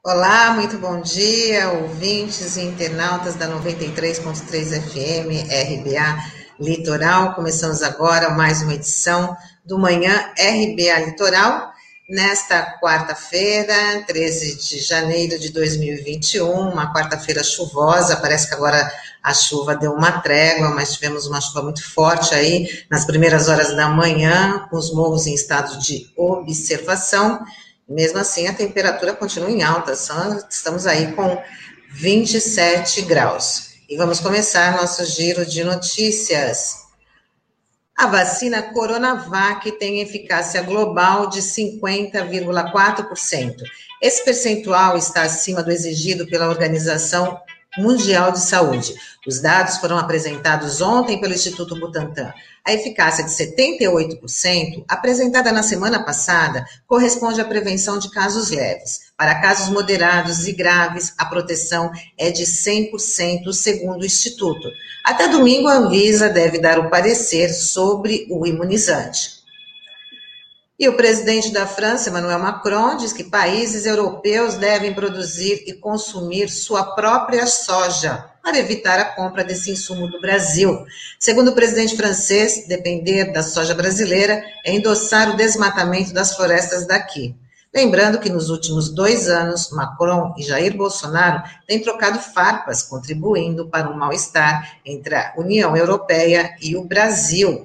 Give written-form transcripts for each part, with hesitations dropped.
Olá, muito bom dia, ouvintes e internautas da 93.3 FM, RBA Litoral. Começamos agora mais uma edição do Manhã RBA Litoral, nesta quarta-feira, 13 de janeiro de 2021, uma quarta-feira chuvosa. Parece que agora a chuva deu uma trégua, mas tivemos uma chuva muito forte aí nas primeiras horas da manhã, com os morros em estado de observação. Mesmo assim, a temperatura continua em alta, estamos aí com 27 graus. E vamos começar nosso giro de notícias. A vacina Coronavac tem eficácia global de 50,4%. Esse percentual está acima do exigido pela Organização Mundial de Saúde. Os dados foram apresentados ontem pelo Instituto Butantan. A eficácia de 78%, apresentada na semana passada, corresponde à prevenção de casos leves. Para casos moderados e graves, a proteção é de 100%, segundo o Instituto. Até domingo, a Anvisa deve dar o parecer sobre o imunizante. E o presidente da França, Emmanuel Macron, diz que países europeus devem produzir e consumir sua própria soja para evitar a compra desse insumo do Brasil. Segundo o presidente francês, depender da soja brasileira é endossar o desmatamento das florestas daqui. Lembrando que nos últimos 2 anos, Macron e Jair Bolsonaro têm trocado farpas, contribuindo para um mal-estar entre a União Europeia e o Brasil.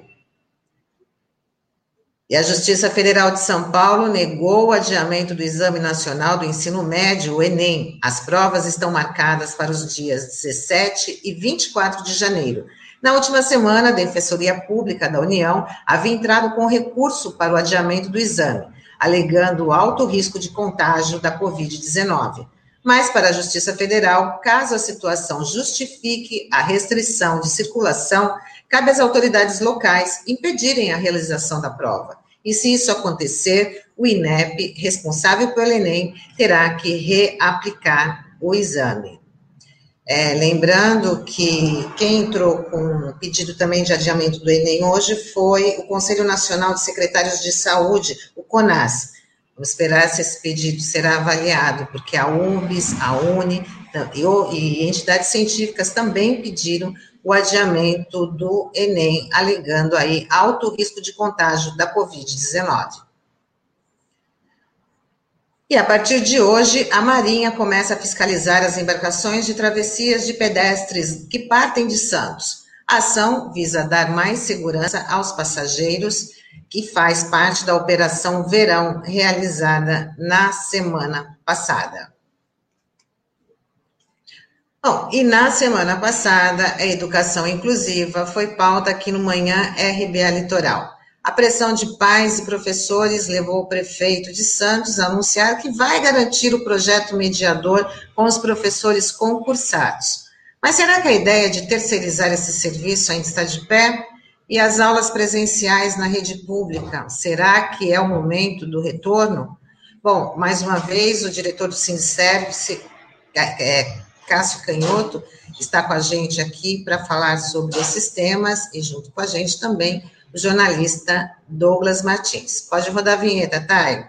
E a Justiça Federal de São Paulo negou o adiamento do Exame Nacional do Ensino Médio, o Enem. As provas estão marcadas para os dias 17 e 24 de janeiro. Na última semana, a Defensoria Pública da União havia entrado com recurso para o adiamento do exame, alegando o alto risco de contágio da Covid-19. Mas, para a Justiça Federal, caso a situação justifique a restrição de circulação, cabe às autoridades locais impedirem a realização da prova. E se isso acontecer, o INEP, responsável pelo Enem, terá que reaplicar o exame. Lembrando que quem entrou com pedido também de adiamento do Enem hoje foi o Conselho Nacional de Secretários de Saúde, o CONAS. Vamos esperar se esse pedido será avaliado, porque a UFBS, a UNE e entidades científicas também pediram o adiamento do Enem, alegando aí alto risco de contágio da Covid-19. E a partir de hoje, a Marinha começa a fiscalizar as embarcações de travessias de pedestres que partem de Santos. A ação visa dar mais segurança aos passageiros, que faz parte da Operação Verão, realizada na semana passada. Bom, e na semana passada, a educação inclusiva foi pauta aqui no Manhã RBA Litoral. A pressão de pais e professores levou o prefeito de Santos a anunciar que vai garantir o projeto mediador com os professores concursados. Mas será que a ideia de terceirizar esse serviço ainda está de pé? E as aulas presenciais na rede pública, será que é o momento do retorno? Bom, mais uma vez, o diretor do Sindicervice, Cássio Canhoto, está com a gente aqui para falar sobre esses temas e junto com a gente também o jornalista Douglas Martins. Pode rodar a vinheta, Thay?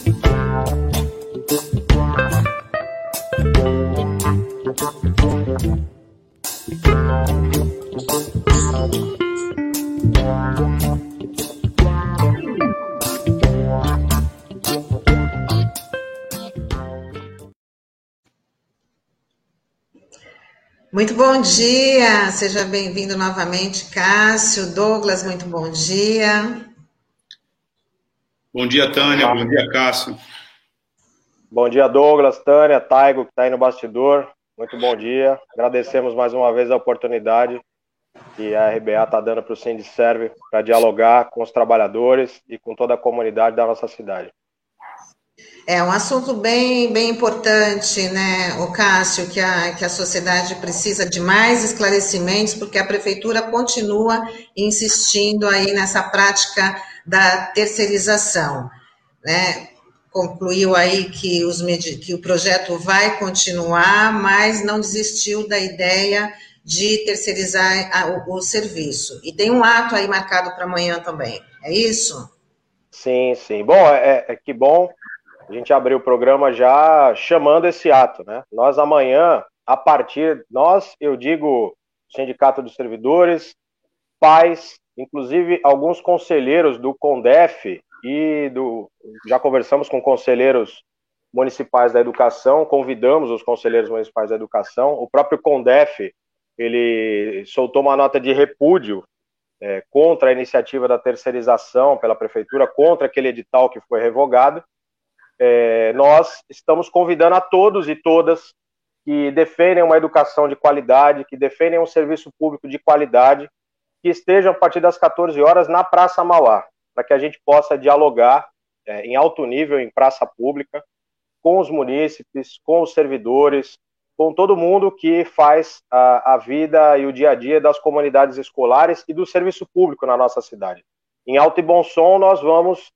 Muito bom dia, seja bem-vindo novamente, Cássio. Douglas, muito bom dia. Bom dia, Tânia, bom dia, Cássio. Bom dia, Douglas, Tânia, Taigo, que está aí no bastidor. Muito bom dia. Agradecemos mais uma vez a oportunidade que a RBA está dando para o Sindicerve para dialogar com os trabalhadores e com toda a comunidade da nossa cidade. É um assunto bem importante, né, o Cássio, que a sociedade precisa de mais esclarecimentos, porque a prefeitura continua insistindo aí nessa prática da terceirização, né? Concluiu aí que o projeto vai continuar, mas não desistiu da ideia de terceirizar o serviço. E tem um ato aí marcado para amanhã também, é isso? Sim. Bom, que bom. a gente abriu o programa já chamando esse ato, né? Nós amanhã, eu digo Sindicato dos Servidores, pais, inclusive alguns conselheiros do CONDEF já conversamos com conselheiros municipais da educação, convidamos os conselheiros municipais da educação, o próprio CONDEF, ele soltou uma nota de repúdio contra a iniciativa da terceirização pela prefeitura, contra aquele edital que foi revogado. Nós estamos convidando a todos e todas que defendem uma educação de qualidade, que defendem um serviço público de qualidade, que estejam a partir das 14 horas na Praça Mauá, para que a gente possa dialogar em alto nível, em praça pública, com os munícipes, com os servidores, com todo mundo que faz a vida e o dia a dia das comunidades escolares e do serviço público na nossa cidade. Em alto e bom som, nós vamos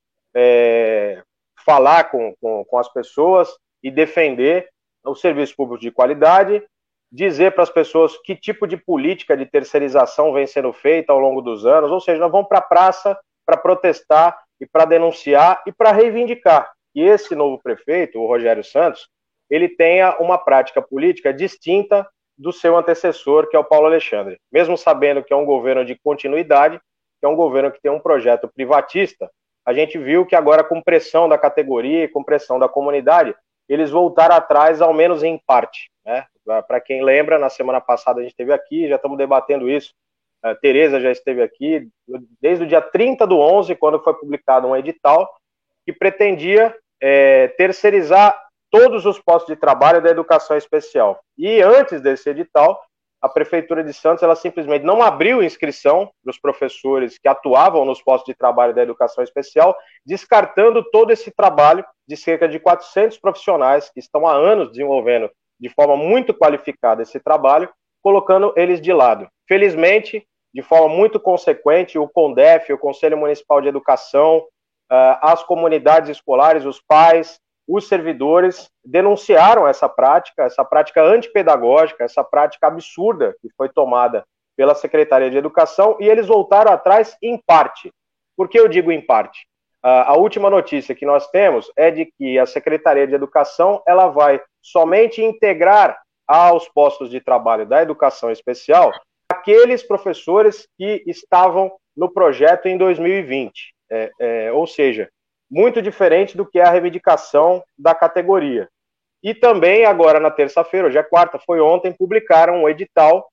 falar com as pessoas e defender o serviço público de qualidade, dizer para as pessoas que tipo de política de terceirização vem sendo feita ao longo dos anos, ou seja, nós vamos para a praça para protestar e para denunciar e para reivindicar que esse novo prefeito, o Rogério Santos, ele tenha uma prática política distinta do seu antecessor, que é o Paulo Alexandre. Mesmo sabendo que é um governo de continuidade, que é um governo que tem um projeto privatista, a gente viu que agora, com pressão da categoria e com pressão da comunidade, eles voltaram atrás, ao menos em parte, né? Para quem lembra, na semana passada a gente esteve aqui, já estamos debatendo isso, a Tereza já esteve aqui, desde o dia 30/11, quando foi publicado um edital que pretendia terceirizar todos os postos de trabalho da educação especial. E antes desse edital, a Prefeitura de Santos, ela simplesmente não abriu inscrição para os professores que atuavam nos postos de trabalho da educação especial, descartando todo esse trabalho de cerca de 400 profissionais que estão há anos desenvolvendo de forma muito qualificada esse trabalho, colocando eles de lado. Felizmente, de forma muito consequente, o CONDEF, o Conselho Municipal de Educação, as comunidades escolares, os pais, os servidores denunciaram essa prática antipedagógica, essa prática absurda que foi tomada pela Secretaria de Educação, e eles voltaram atrás em parte. Por que eu digo em parte? A última notícia que nós temos é de que a Secretaria de Educação ela vai somente integrar aos postos de trabalho da educação especial aqueles professores que estavam no projeto em 2020. Ou seja, muito diferente do que é a reivindicação da categoria. E também, agora na terça-feira, hoje é quarta, foi ontem, publicaram um edital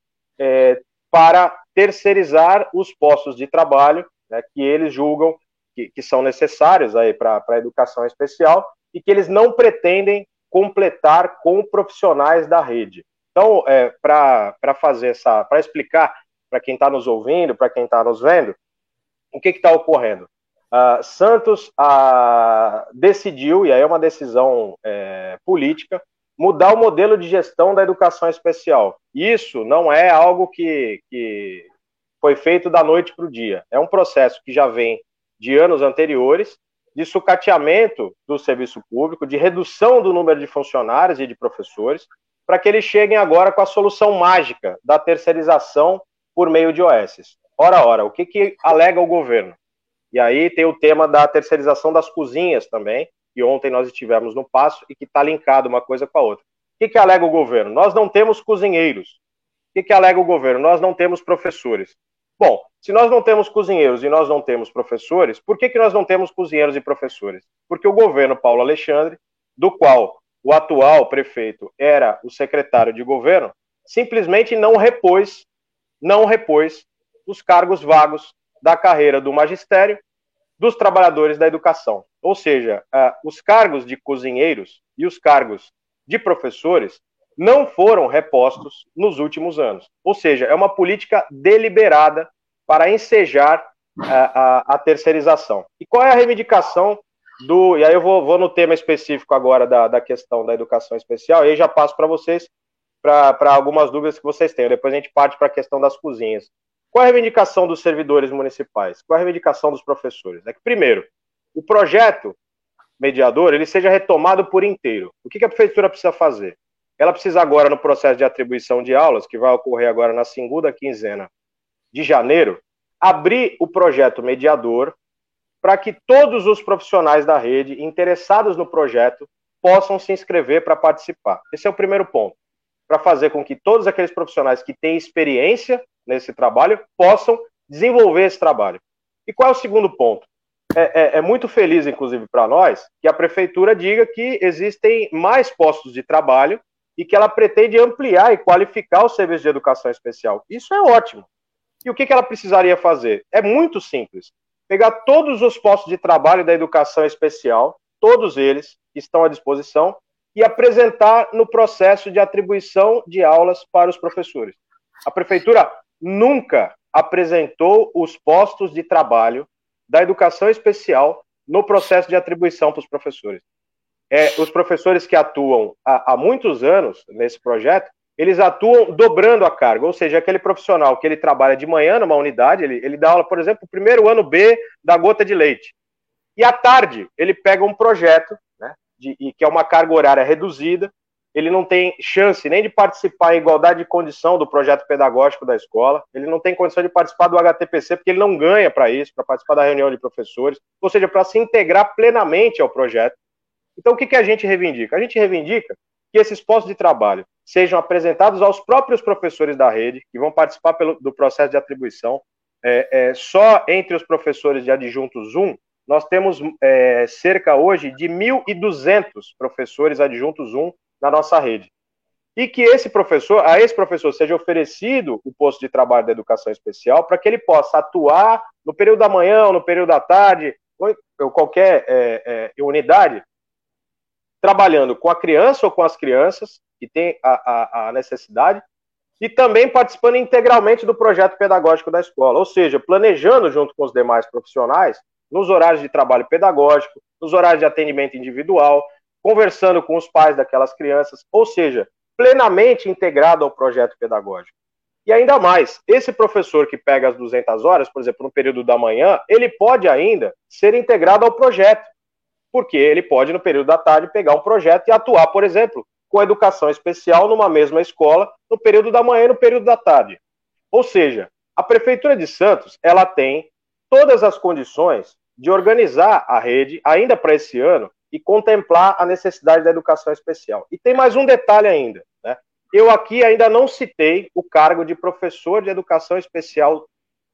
para terceirizar os postos de trabalho, né, que eles julgam que são necessários para a educação especial e que eles não pretendem completar com profissionais da rede. Então, para explicar para quem está nos ouvindo, para quem está nos vendo, o que está ocorrendo? Santos decidiu, e aí é uma decisão política, mudar o modelo de gestão da educação especial. Isso não é algo que foi feito da noite para o dia. É um processo que já vem de anos anteriores, de sucateamento do serviço público, de redução do número de funcionários e de professores, para que eles cheguem agora com a solução mágica da terceirização por meio de OS. Ora, o que alega o governo? E aí tem o tema da terceirização das cozinhas também, que ontem nós estivemos no Paço e que está linkado uma coisa com a outra. O que alega o governo? Nós não temos cozinheiros. O que alega o governo? Nós não temos professores. Bom, se nós não temos cozinheiros e nós não temos professores, por que nós não temos cozinheiros e professores? Porque o governo Paulo Alexandre, do qual o atual prefeito era o secretário de governo, simplesmente não repôs os cargos vagos da carreira do magistério, dos trabalhadores da educação. Ou seja, os cargos de cozinheiros e os cargos de professores não foram repostos nos últimos anos. Ou seja, é uma política deliberada para ensejar a terceirização. E qual é a reivindicação e aí eu vou no tema específico agora da questão da educação especial, e aí já passo para vocês, para algumas dúvidas que vocês tenham. Depois a gente parte para a questão das cozinhas. Qual é a reivindicação dos servidores municipais? Qual é a reivindicação dos professores? É que, primeiro, o projeto mediador ele seja retomado por inteiro. O que a prefeitura precisa fazer? Ela precisa agora, no processo de atribuição de aulas, que vai ocorrer agora na segunda quinzena de janeiro, abrir o projeto mediador para que todos os profissionais da rede interessados no projeto possam se inscrever para participar. Esse é o primeiro ponto, para fazer com que todos aqueles profissionais que têm experiência nesse trabalho possam desenvolver esse trabalho. E qual é o segundo ponto? É muito feliz, inclusive, para nós, que a prefeitura diga que existem mais postos de trabalho e que ela pretende ampliar e qualificar o serviço de educação especial. Isso é ótimo. E o que ela precisaria fazer? É muito simples. Pegar todos os postos de trabalho da educação especial, todos eles que estão à disposição, e apresentar no processo de atribuição de aulas para os professores. A prefeitura nunca apresentou os postos de trabalho da educação especial no processo de atribuição para os professores. Os professores que atuam há muitos anos nesse projeto, eles atuam dobrando a carga, ou seja, aquele profissional que ele trabalha de manhã numa unidade, ele dá aula, por exemplo, o primeiro ano B da gota de leite. E à tarde, ele pega um projeto, né, que é uma carga horária reduzida, ele não tem chance nem de participar em igualdade de condição do projeto pedagógico da escola, ele não tem condição de participar do HTPC, porque ele não ganha para isso, para participar da reunião de professores, ou seja, para se integrar plenamente ao projeto. Então, o que a gente reivindica? A gente reivindica que esses postos de trabalho sejam apresentados aos próprios professores da rede, que vão participar do processo de atribuição. Só entre os professores de adjuntos 1, nós temos cerca hoje de 1.200 professores adjuntos 1 na nossa rede. E que a esse professor seja oferecido o posto de trabalho da educação especial para que ele possa atuar no período da manhã ou no período da tarde, ou qualquer unidade, trabalhando com a criança ou com as crianças que tem a necessidade, e também participando integralmente do projeto pedagógico da escola, ou seja, planejando junto com os demais profissionais, nos horários de trabalho pedagógico, nos horários de atendimento individual, conversando com os pais daquelas crianças, ou seja, plenamente integrado ao projeto pedagógico. E ainda mais, esse professor que pega as 200 horas, por exemplo, no período da manhã, ele pode ainda ser integrado ao projeto, porque ele pode, no período da tarde, pegar um projeto e atuar, por exemplo, com a educação especial numa mesma escola, no período da manhã e no período da tarde. Ou seja, a Prefeitura de Santos, ela tem todas as condições de organizar a rede, ainda para esse ano, e contemplar a necessidade da educação especial. E tem mais um detalhe ainda, né? Eu aqui ainda não citei o cargo de professor de educação especial,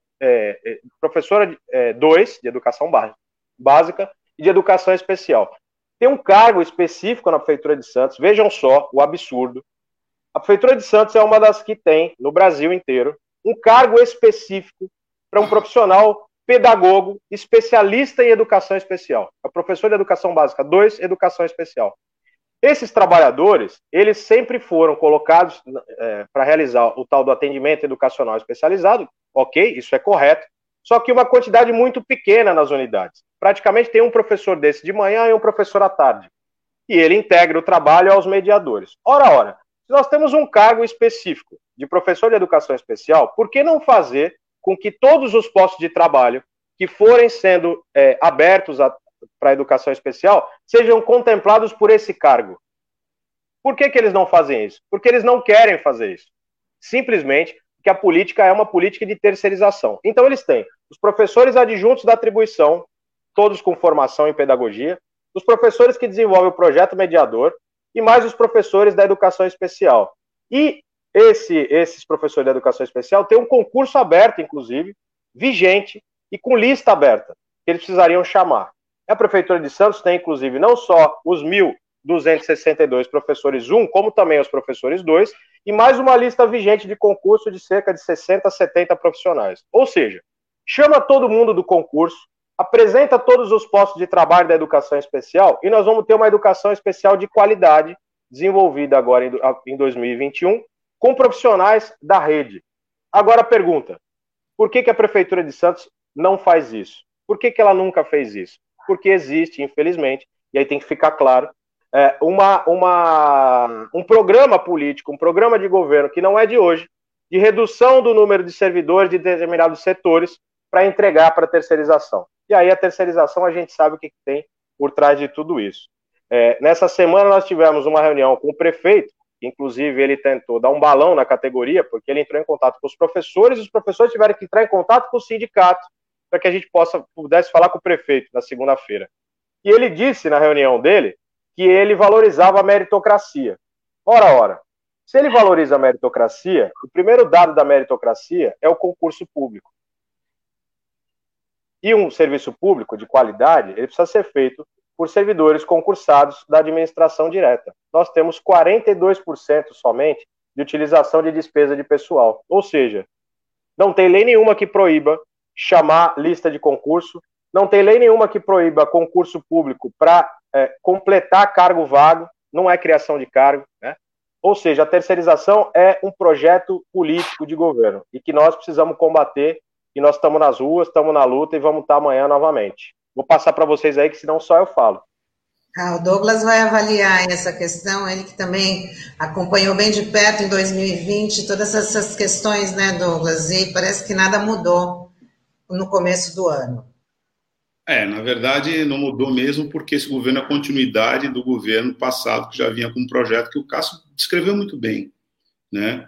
professora 2 de educação básica e de educação especial. Tem um cargo específico na Prefeitura de Santos, vejam só o absurdo. A Prefeitura de Santos é uma das que tem, no Brasil inteiro, um cargo específico para um profissional pedagogo, especialista em educação especial. É o professor de educação básica 2, educação especial. Esses trabalhadores, eles sempre foram colocados para realizar o tal do atendimento educacional especializado, ok, isso é correto, só que uma quantidade muito pequena nas unidades. Praticamente tem um professor desse de manhã e um professor à tarde. E ele integra o trabalho aos mediadores. Ora, se nós temos um cargo específico de professor de educação especial, por que não fazer com que todos os postos de trabalho que forem sendo abertos para a educação especial sejam contemplados por esse cargo? Por que eles não fazem isso? Porque eles não querem fazer isso. Simplesmente porque a política é uma política de terceirização. Então eles têm os professores adjuntos da atribuição, todos com formação em pedagogia, os professores que desenvolvem o projeto mediador e mais os professores da educação especial. E esses professores da educação especial têm um concurso aberto, inclusive, vigente e com lista aberta, que eles precisariam chamar. A Prefeitura de Santos tem, inclusive, não só os 1.262 professores 1, como também os professores 2, e mais uma lista vigente de concurso de cerca de 60 a 70 profissionais. Ou seja, chama todo mundo do concurso, apresenta todos os postos de trabalho da educação especial e nós vamos ter uma educação especial de qualidade desenvolvida agora em 2021 com profissionais da rede. Agora a pergunta, por que a Prefeitura de Santos não faz isso? Por que ela nunca fez isso? Porque existe, infelizmente, e aí tem que ficar claro, um programa político, um programa de governo que não é de hoje, de redução do número de servidores de determinados setores para entregar para a terceirização. E aí a terceirização a gente sabe o que tem por trás de tudo isso. Nessa semana nós tivemos uma reunião com o prefeito, inclusive ele tentou dar um balão na categoria, porque ele entrou em contato com os professores tiveram que entrar em contato com o sindicato, para que a gente pudesse falar com o prefeito na segunda-feira. E ele disse na reunião dele que ele valorizava a meritocracia. Ora, se ele valoriza a meritocracia, o primeiro dado da meritocracia é o concurso público. E um serviço público de qualidade, ele precisa ser feito por servidores concursados da administração direta. Nós temos 42% somente de utilização de despesa de pessoal. Ou seja, não tem lei nenhuma que proíba chamar lista de concurso, não tem lei nenhuma que proíba concurso público para completar cargo vago, não é criação de cargo, né? Ou seja, a terceirização é um projeto político de governo e que nós precisamos combater, e nós estamos nas ruas, estamos na luta e vamos estar amanhã novamente. Vou passar para vocês aí, que senão só eu falo. O Douglas vai avaliar essa questão, ele que também acompanhou bem de perto em 2020 todas essas questões, né, Douglas? E parece que nada mudou no começo do ano. Na verdade, não mudou mesmo, porque esse governo é a continuidade do governo passado, que já vinha com um projeto que o Cássio descreveu muito bem, né?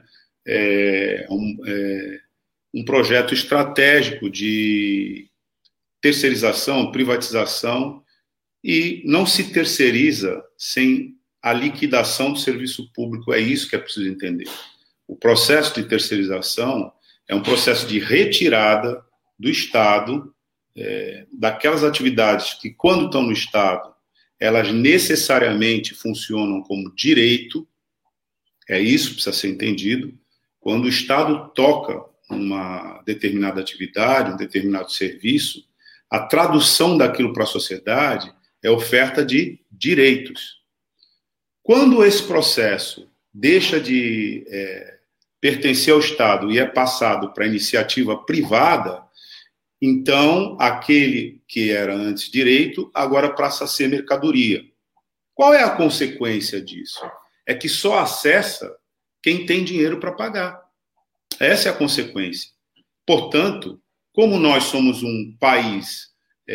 Um projeto estratégico de terceirização, privatização, e não se terceiriza sem a liquidação do serviço público. É isso que é preciso entender. O processo de terceirização é um processo de retirada do Estado daquelas atividades que, quando estão no Estado, elas necessariamente funcionam como direito. É isso que precisa ser entendido. Quando o Estado toca uma determinada atividade, um determinado serviço, a tradução daquilo para a sociedade é oferta de direitos. Quando esse processo deixa de pertencer ao Estado e é passado para iniciativa privada, então aquele que era antes direito agora passa a ser mercadoria. Qual é a consequência disso? É que só acessa quem tem dinheiro para pagar. Essa é a consequência. Portanto, como nós somos um país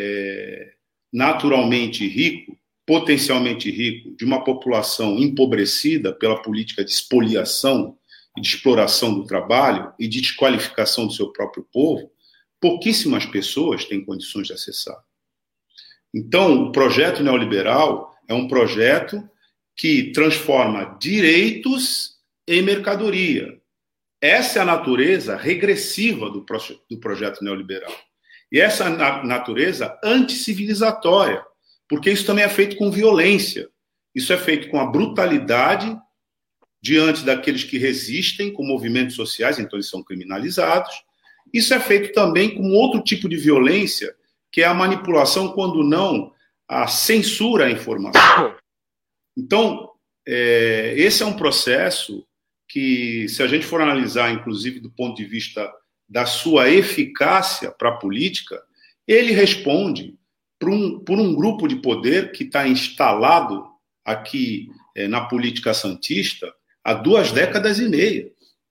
naturalmente rico, potencialmente rico, de uma população empobrecida pela política de expoliação e de exploração do trabalho e de desqualificação do seu próprio povo, pouquíssimas pessoas têm condições de acessar. Então, o projeto neoliberal é um projeto que transforma direitos em mercadoria. Essa é a natureza regressiva do projeto neoliberal. E essa natureza anticivilizatória, porque isso também é feito com violência. Isso é feito com a brutalidade diante daqueles que resistem com movimentos sociais, então eles são criminalizados. Isso é feito também com outro tipo de violência, que é a manipulação, quando não a censura à informação. Então, esse é um processo que, se a gente for analisar, inclusive do ponto de vista da sua eficácia para a política, ele responde por um grupo de poder que está instalado aqui na política santista há 2 décadas e meia.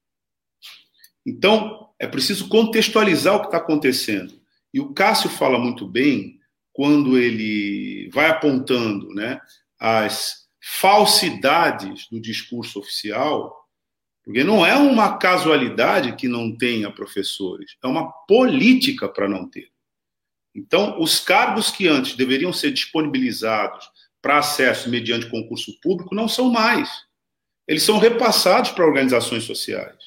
Então, é preciso contextualizar o que está acontecendo. E o Cássio fala muito bem quando ele vai apontando, né, as falsidades do discurso oficial, porque não é uma casualidade que não tenha professores, é uma política para não ter. Então, os cargos que antes deveriam ser disponibilizados para acesso mediante concurso público não são mais. Eles são repassados para organizações sociais.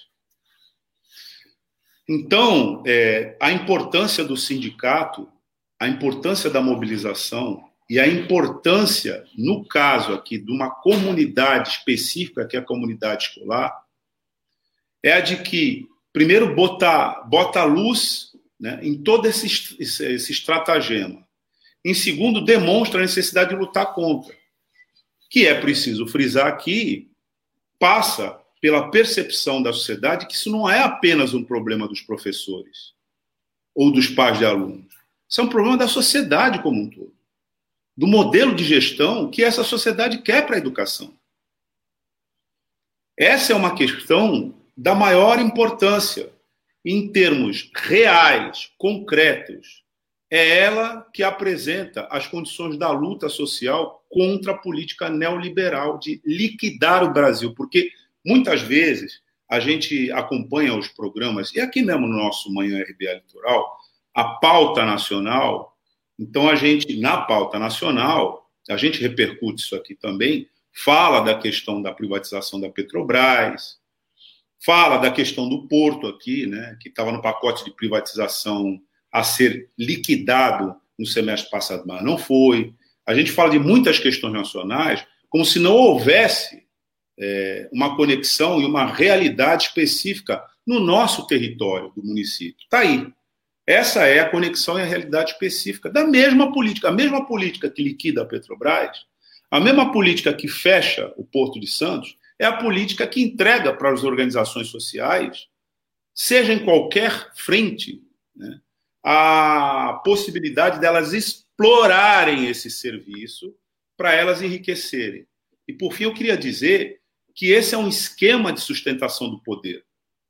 Então, a importância do sindicato, a importância da mobilização e a importância, no caso aqui, de uma comunidade específica, que é a comunidade escolar, é a de que, primeiro, bota luz, né, em todo esse estratagema. Em segundo, demonstra a necessidade de lutar contra. Que é preciso frisar aqui, passa pela percepção da sociedade que isso não é apenas um problema dos professores ou dos pais de alunos. Isso é um problema da sociedade como um todo. Do modelo de gestão que essa sociedade quer para a educação. Essa é uma questão da maior importância em termos reais, concretos. É ela que apresenta as condições da luta social contra a política neoliberal de liquidar o Brasil, porque muitas vezes a gente acompanha os programas, e aqui mesmo no nosso Manhã RBA Litoral, a pauta nacional. Então, na pauta nacional, a gente repercute isso aqui também, fala da questão da privatização da Petrobras, fala da questão do Porto aqui, né, que estava no pacote de privatização a ser liquidado no semestre passado, mas não foi. A gente fala de muitas questões nacionais como se não houvesse uma conexão e uma realidade específica no nosso território do município. Está aí. Essa é a conexão e a realidade específica da mesma política. A mesma política que liquida a Petrobras, a mesma política que fecha o Porto de Santos, é a política que entrega para as organizações sociais, seja em qualquer frente, né, a possibilidade delas explorarem esse serviço para elas enriquecerem. E, por fim, eu queria dizer que esse é um esquema de sustentação do poder.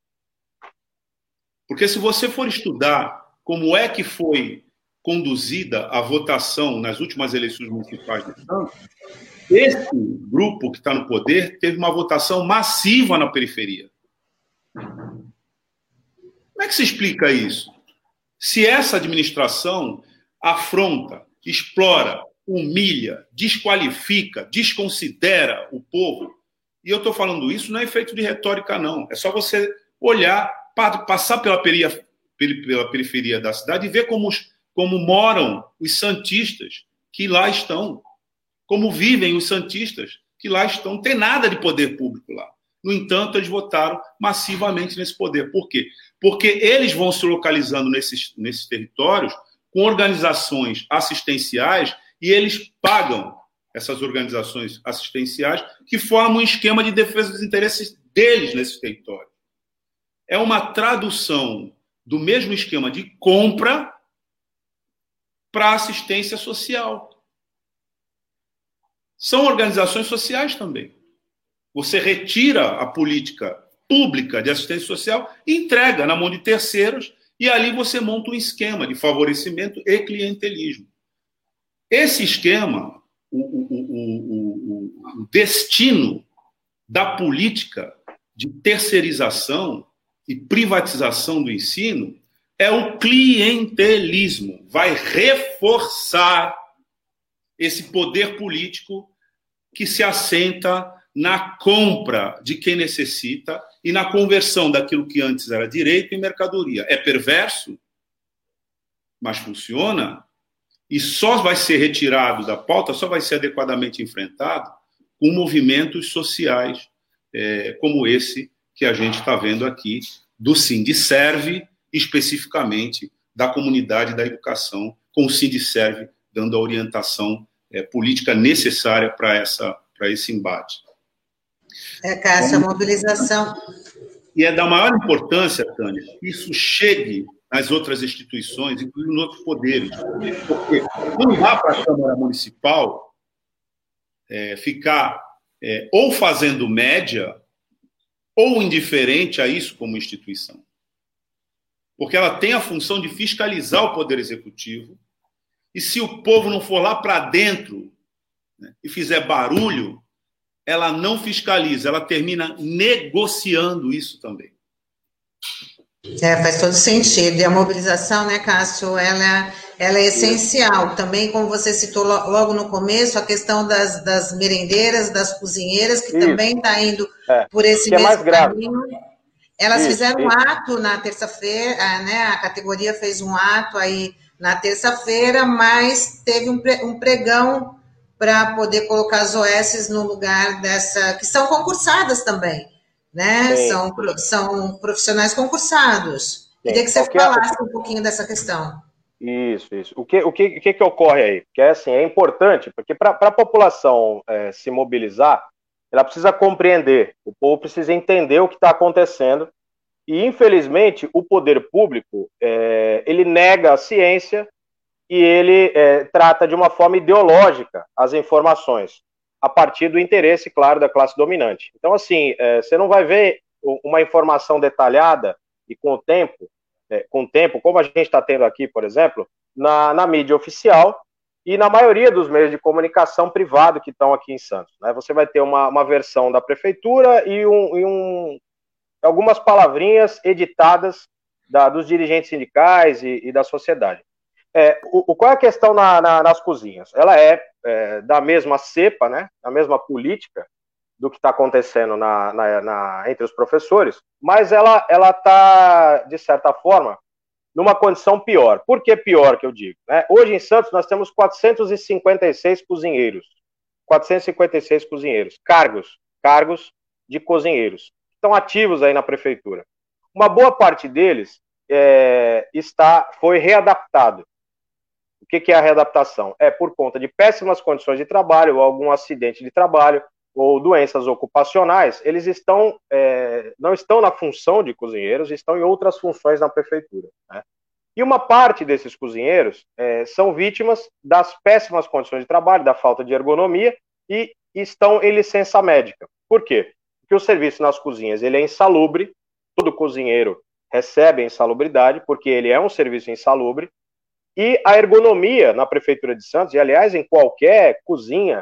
Porque se você for estudar como é que foi conduzida a votação nas últimas eleições municipais de Santos, esse grupo que está no poder teve uma votação massiva na periferia. Como é que se explica isso? Se essa administração afronta, explora, humilha, desqualifica, desconsidera o povo, e eu estou falando isso não é efeito de retórica, não. É só você olhar, passar pela periferia da cidade e ver como moram os santistas que lá estão, como vivem os santistas que lá estão. Não tem nada de poder público lá. No entanto, eles votaram massivamente nesse poder. Por quê? Porque eles vão se localizando nesses territórios com organizações assistenciais e eles pagam essas organizações assistenciais que formam um esquema de defesa dos interesses deles nesses territórios. É uma tradução do mesmo esquema de compra para assistência social. São organizações sociais também. Você retira a política pública de assistência social e entrega na mão de terceiros e ali você monta um esquema de favorecimento e clientelismo. Esse esquema, o destino da política de terceirização e privatização do ensino é o clientelismo. Vai reforçar esse poder político que se assenta na compra de quem necessita e na conversão daquilo que antes era direito em mercadoria. É perverso, mas funciona, e só vai ser retirado da pauta, só vai ser adequadamente enfrentado com movimentos sociais como esse que a gente está vendo aqui, do Sindserve, especificamente da comunidade da educação, com o Sindserve dando a orientação política necessária para esse embate. Cássio, a mobilização... E é da maior importância, Tânia, que isso chegue nas outras instituições, inclusive nos outros poderes. Porque não dá para a Câmara Municipal ficar ou fazendo média ou indiferente a isso como instituição. Porque ela tem a função de fiscalizar o Poder Executivo, e se o povo não for lá para dentro, né, e fizer barulho, ela não fiscaliza, ela termina negociando isso também. Faz todo sentido. E a mobilização, né, Cássio, ela é essencial. Também, como você citou logo no começo, a questão das merendeiras, das cozinheiras, que também está indo por esse mesmo caminho. Elas fizeram um ato na terça-feira, né, a categoria fez um ato aí na terça-feira, mas teve um pregão para poder colocar as OS no lugar dessa, que são concursadas também, né? São profissionais concursados. Queria que você falasse um pouquinho dessa questão. Isso. O que ocorre aí? Porque assim, é importante, porque para a população se mobilizar, ela precisa compreender, o povo precisa entender o que está acontecendo, e infelizmente o poder público, ele nega a ciência e ele trata de uma forma ideológica as informações, a partir do interesse, claro, da classe dominante. Então, assim, você não vai ver uma informação detalhada e com o tempo, como a gente está tendo aqui, por exemplo, na mídia oficial e na maioria dos meios de comunicação privado que estão aqui em Santos, né? Você vai ter uma versão da prefeitura e algumas palavrinhas editadas dos dirigentes sindicais e da sociedade. Qual é a questão nas cozinhas? Ela é da mesma cepa, né, da mesma política do que está acontecendo entre os professores, mas ela está, de certa forma, numa condição pior. Por que pior, que eu digo? Né? Hoje em Santos nós temos 456 cozinheiros. 456 cozinheiros. Cargos de cozinheiros. Estão ativos aí na prefeitura. Uma boa parte deles foi readaptado. O que é a readaptação? É por conta de péssimas condições de trabalho, ou algum acidente de trabalho, ou doenças ocupacionais, eles não estão na função de cozinheiros, estão em outras funções na prefeitura. Né? E uma parte desses cozinheiros são vítimas das péssimas condições de trabalho, da falta de ergonomia, e estão em licença médica. Por quê? Porque o serviço nas cozinhas ele é insalubre, todo cozinheiro recebe a insalubridade, porque ele é um serviço insalubre, e a ergonomia na Prefeitura de Santos, e aliás em qualquer cozinha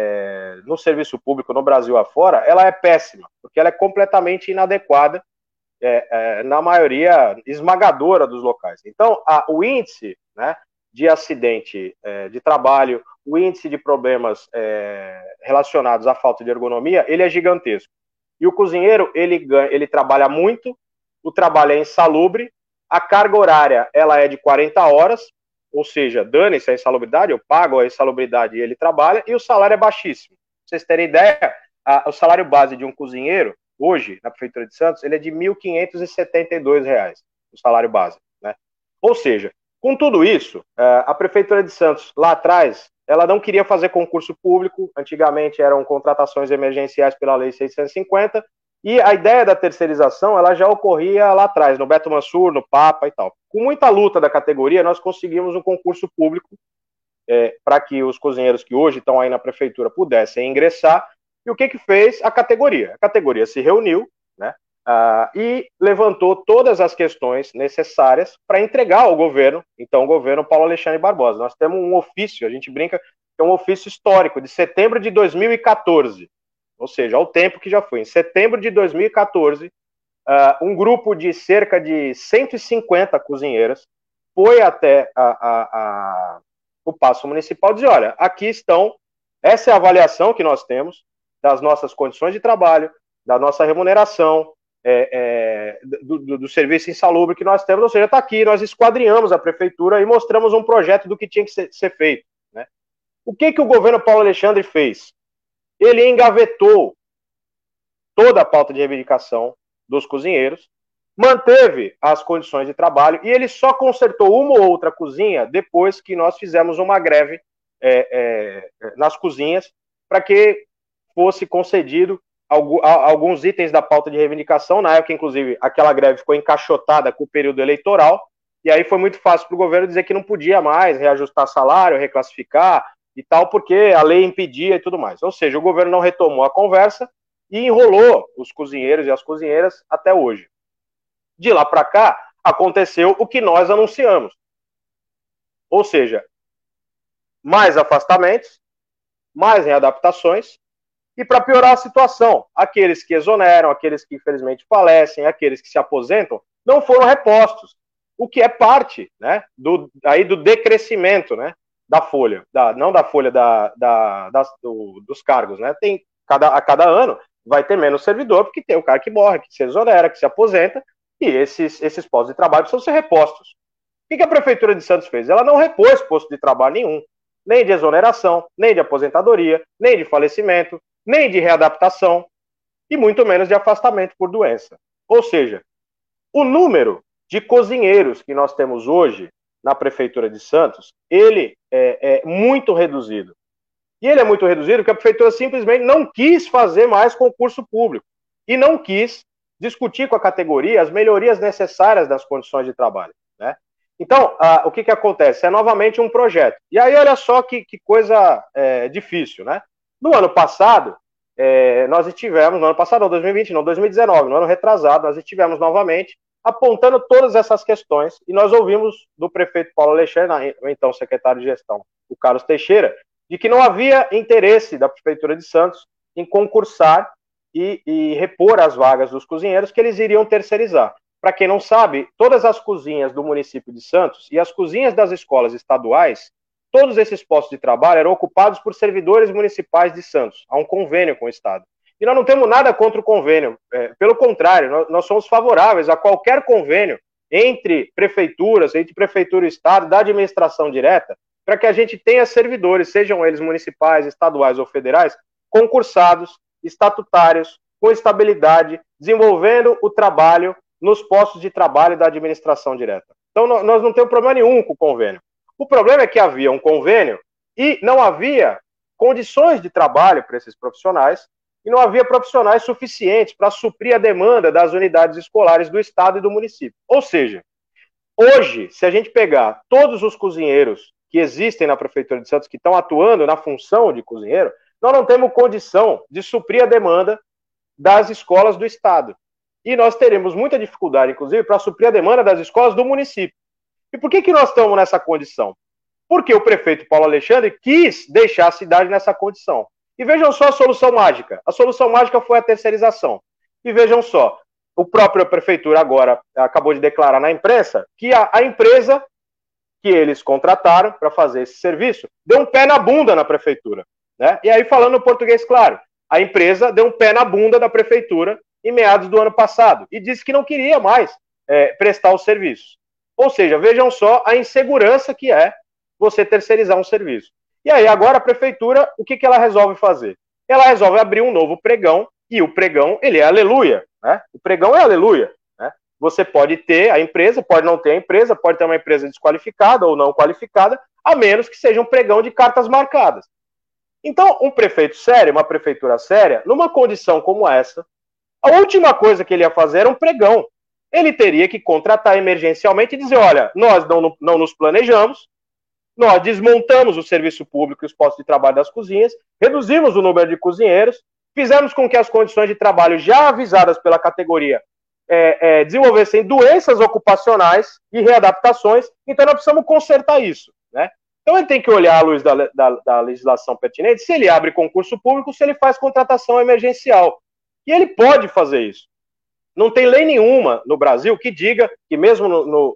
no serviço público no Brasil afora, ela é péssima, porque ela é completamente inadequada na maioria esmagadora dos locais. Então, o índice, né, de acidente de trabalho, o índice de problemas relacionados à falta de ergonomia, ele é gigantesco. E o cozinheiro, ele trabalha muito, o trabalho é insalubre, a carga horária ela é de 40 horas, ou seja, dane-se a insalubridade, eu pago a insalubridade e ele trabalha, e o salário é baixíssimo. Pra vocês terem ideia, o salário base de um cozinheiro, hoje, na Prefeitura de Santos, ele é de R$ 1.572, o salário base. Né? Ou seja, com tudo isso, a Prefeitura de Santos, lá atrás, ela não queria fazer concurso público, antigamente eram contratações emergenciais pela Lei 650, e a ideia da terceirização, ela já ocorria lá atrás, no Beto Mansur, no Papa e tal. Com muita luta da categoria, nós conseguimos um concurso público para que os cozinheiros que hoje estão aí na prefeitura pudessem ingressar. E o que fez a categoria? A categoria se reuniu, né, e levantou todas as questões necessárias para entregar ao governo, então o governo Paulo Alexandre Barbosa. Nós temos um ofício, a gente brinca que é um ofício histórico, de setembro de 2014, ou seja, ao tempo que já foi. Em setembro de 2014, um grupo de cerca de 150 cozinheiras foi até o Paço Municipal e dizer, olha, aqui estão, essa é a avaliação que nós temos das nossas condições de trabalho, da nossa remuneração, do serviço insalubre que nós temos, ou seja, está aqui, nós esquadrinhamos a prefeitura e mostramos um projeto do que tinha que ser feito. Né? O que o governo Paulo Alexandre fez? Ele engavetou toda a pauta de reivindicação dos cozinheiros, manteve as condições de trabalho e ele só consertou uma ou outra cozinha depois que nós fizemos uma greve nas cozinhas para que fosse concedido alguns itens da pauta de reivindicação. Na época, inclusive, aquela greve ficou encaixotada com o período eleitoral, e aí foi muito fácil para o governo dizer que não podia mais reajustar salário, reclassificar e tal, porque a lei impedia e tudo mais. Ou seja, o governo não retomou a conversa e enrolou os cozinheiros e as cozinheiras até hoje. De lá para cá, aconteceu o que nós anunciamos. Ou seja, mais afastamentos, mais readaptações, e para piorar a situação, aqueles que exoneram, aqueles que infelizmente falecem, aqueles que se aposentam, não foram repostos, o que é parte, né, do decrescimento, né, da folha, não da folha dos cargos, né, a cada ano vai ter menos servidor, porque tem o cara que morre, que se exonera, que se aposenta, e esses postos de trabalho precisam ser repostos. O que a Prefeitura de Santos fez? Ela não repôs posto de trabalho nenhum, nem de exoneração, nem de aposentadoria, nem de falecimento, nem de readaptação, e muito menos de afastamento por doença. Ou seja, o número de cozinheiros que nós temos hoje na Prefeitura de Santos, ele é muito reduzido. E ele é muito reduzido porque a Prefeitura simplesmente não quis fazer mais concurso público e não quis discutir com a categoria as melhorias necessárias das condições de trabalho. Né? Então, o que acontece? É novamente um projeto. E aí, olha só que coisa difícil, né? No ano passado, nós estivemos, no ano passado, não, 2020, não, 2019, no ano retrasado, nós estivemos novamente apontando todas essas questões e nós ouvimos do prefeito Paulo Alexandre, então secretário de gestão, o Carlos Teixeira, de que não havia interesse da Prefeitura de Santos em concursar e repor as vagas dos cozinheiros que eles iriam terceirizar. para quem não sabe, todas as cozinhas do município de Santos e as cozinhas das escolas estaduais, todos esses postos de trabalho eram ocupados por servidores municipais de Santos. Há um convênio com o Estado. E nós não temos nada contra o convênio. Pelo contrário, nós somos favoráveis a qualquer convênio entre prefeituras, entre prefeitura e Estado, da administração direta, para que a gente tenha servidores, sejam eles municipais, estaduais ou federais, concursados, estatutários, com estabilidade, desenvolvendo o trabalho nos postos de trabalho da administração direta. Então, nós não temos problema nenhum com o convênio. O problema é que havia um convênio e não havia condições de trabalho para esses profissionais e não havia profissionais suficientes para suprir a demanda das unidades escolares do Estado e do município. Ou seja, hoje, se a gente pegar todos os cozinheiros que existem na Prefeitura de Santos, que estão atuando na função de cozinheiro, nós não temos condição de suprir a demanda das escolas do Estado. E nós teremos muita dificuldade, inclusive, para suprir a demanda das escolas do município. E por que nós estamos nessa condição? Porque o prefeito Paulo Alexandre quis deixar a cidade nessa condição. E vejam só a solução mágica. A solução mágica foi a terceirização. E vejam só, o próprio prefeitura agora acabou de declarar na imprensa que a empresa que eles contrataram para fazer esse serviço deu um pé na bunda na prefeitura. Né? E aí, falando no português claro, a empresa deu um pé na bunda da prefeitura em meados do ano passado e disse que não queria mais prestar o serviço. Ou seja, vejam só a insegurança que é você terceirizar um serviço. E aí agora a prefeitura, o que ela resolve fazer? Ela resolve abrir um novo pregão, e o pregão, ele é aleluia, né? O pregão é aleluia, né? Você pode ter a empresa, pode não ter a empresa, pode ter uma empresa desqualificada ou não qualificada, a menos que seja um pregão de cartas marcadas. Então, um prefeito sério, uma prefeitura séria, numa condição como essa, a última coisa que ele ia fazer era um pregão. Ele teria que contratar emergencialmente e dizer, olha, nós não nos planejamos, nós desmontamos o serviço público e os postos de trabalho das cozinhas, reduzimos o número de cozinheiros, fizemos com que as condições de trabalho já avisadas pela categoria desenvolvessem doenças ocupacionais e readaptações, então nós precisamos consertar isso, né? Então ele tem que olhar à luz da legislação pertinente, se ele abre concurso público, se ele faz contratação emergencial. E ele pode fazer isso. Não tem lei nenhuma no Brasil que diga que mesmo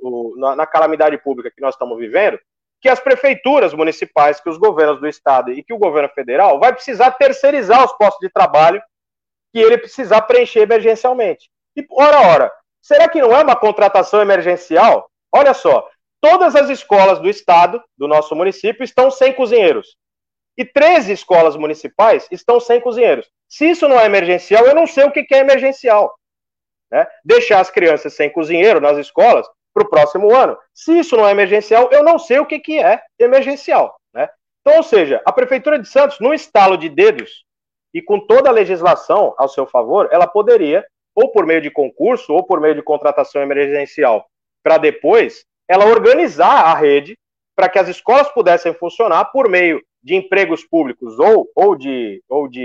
na calamidade pública que nós estamos vivendo, que as prefeituras municipais, que os governos do estado e que o governo federal vai precisar terceirizar os postos de trabalho que ele precisar preencher emergencialmente. E, ora, será que não é uma contratação emergencial? Olha só, todas as escolas do estado, do nosso município, estão sem cozinheiros. E 13 escolas municipais estão sem cozinheiros. Se isso não é emergencial, eu não sei o que é emergencial. Né? Deixar as crianças sem cozinheiro nas escolas para o próximo ano. Se isso não é emergencial, eu não sei o que é emergencial. Né? Então, ou seja, a Prefeitura de Santos, no estalo de dedos, e com toda a legislação ao seu favor, ela poderia, ou por meio de concurso, ou por meio de contratação emergencial, para depois ela organizar a rede para que as escolas pudessem funcionar por meio de empregos públicos ou de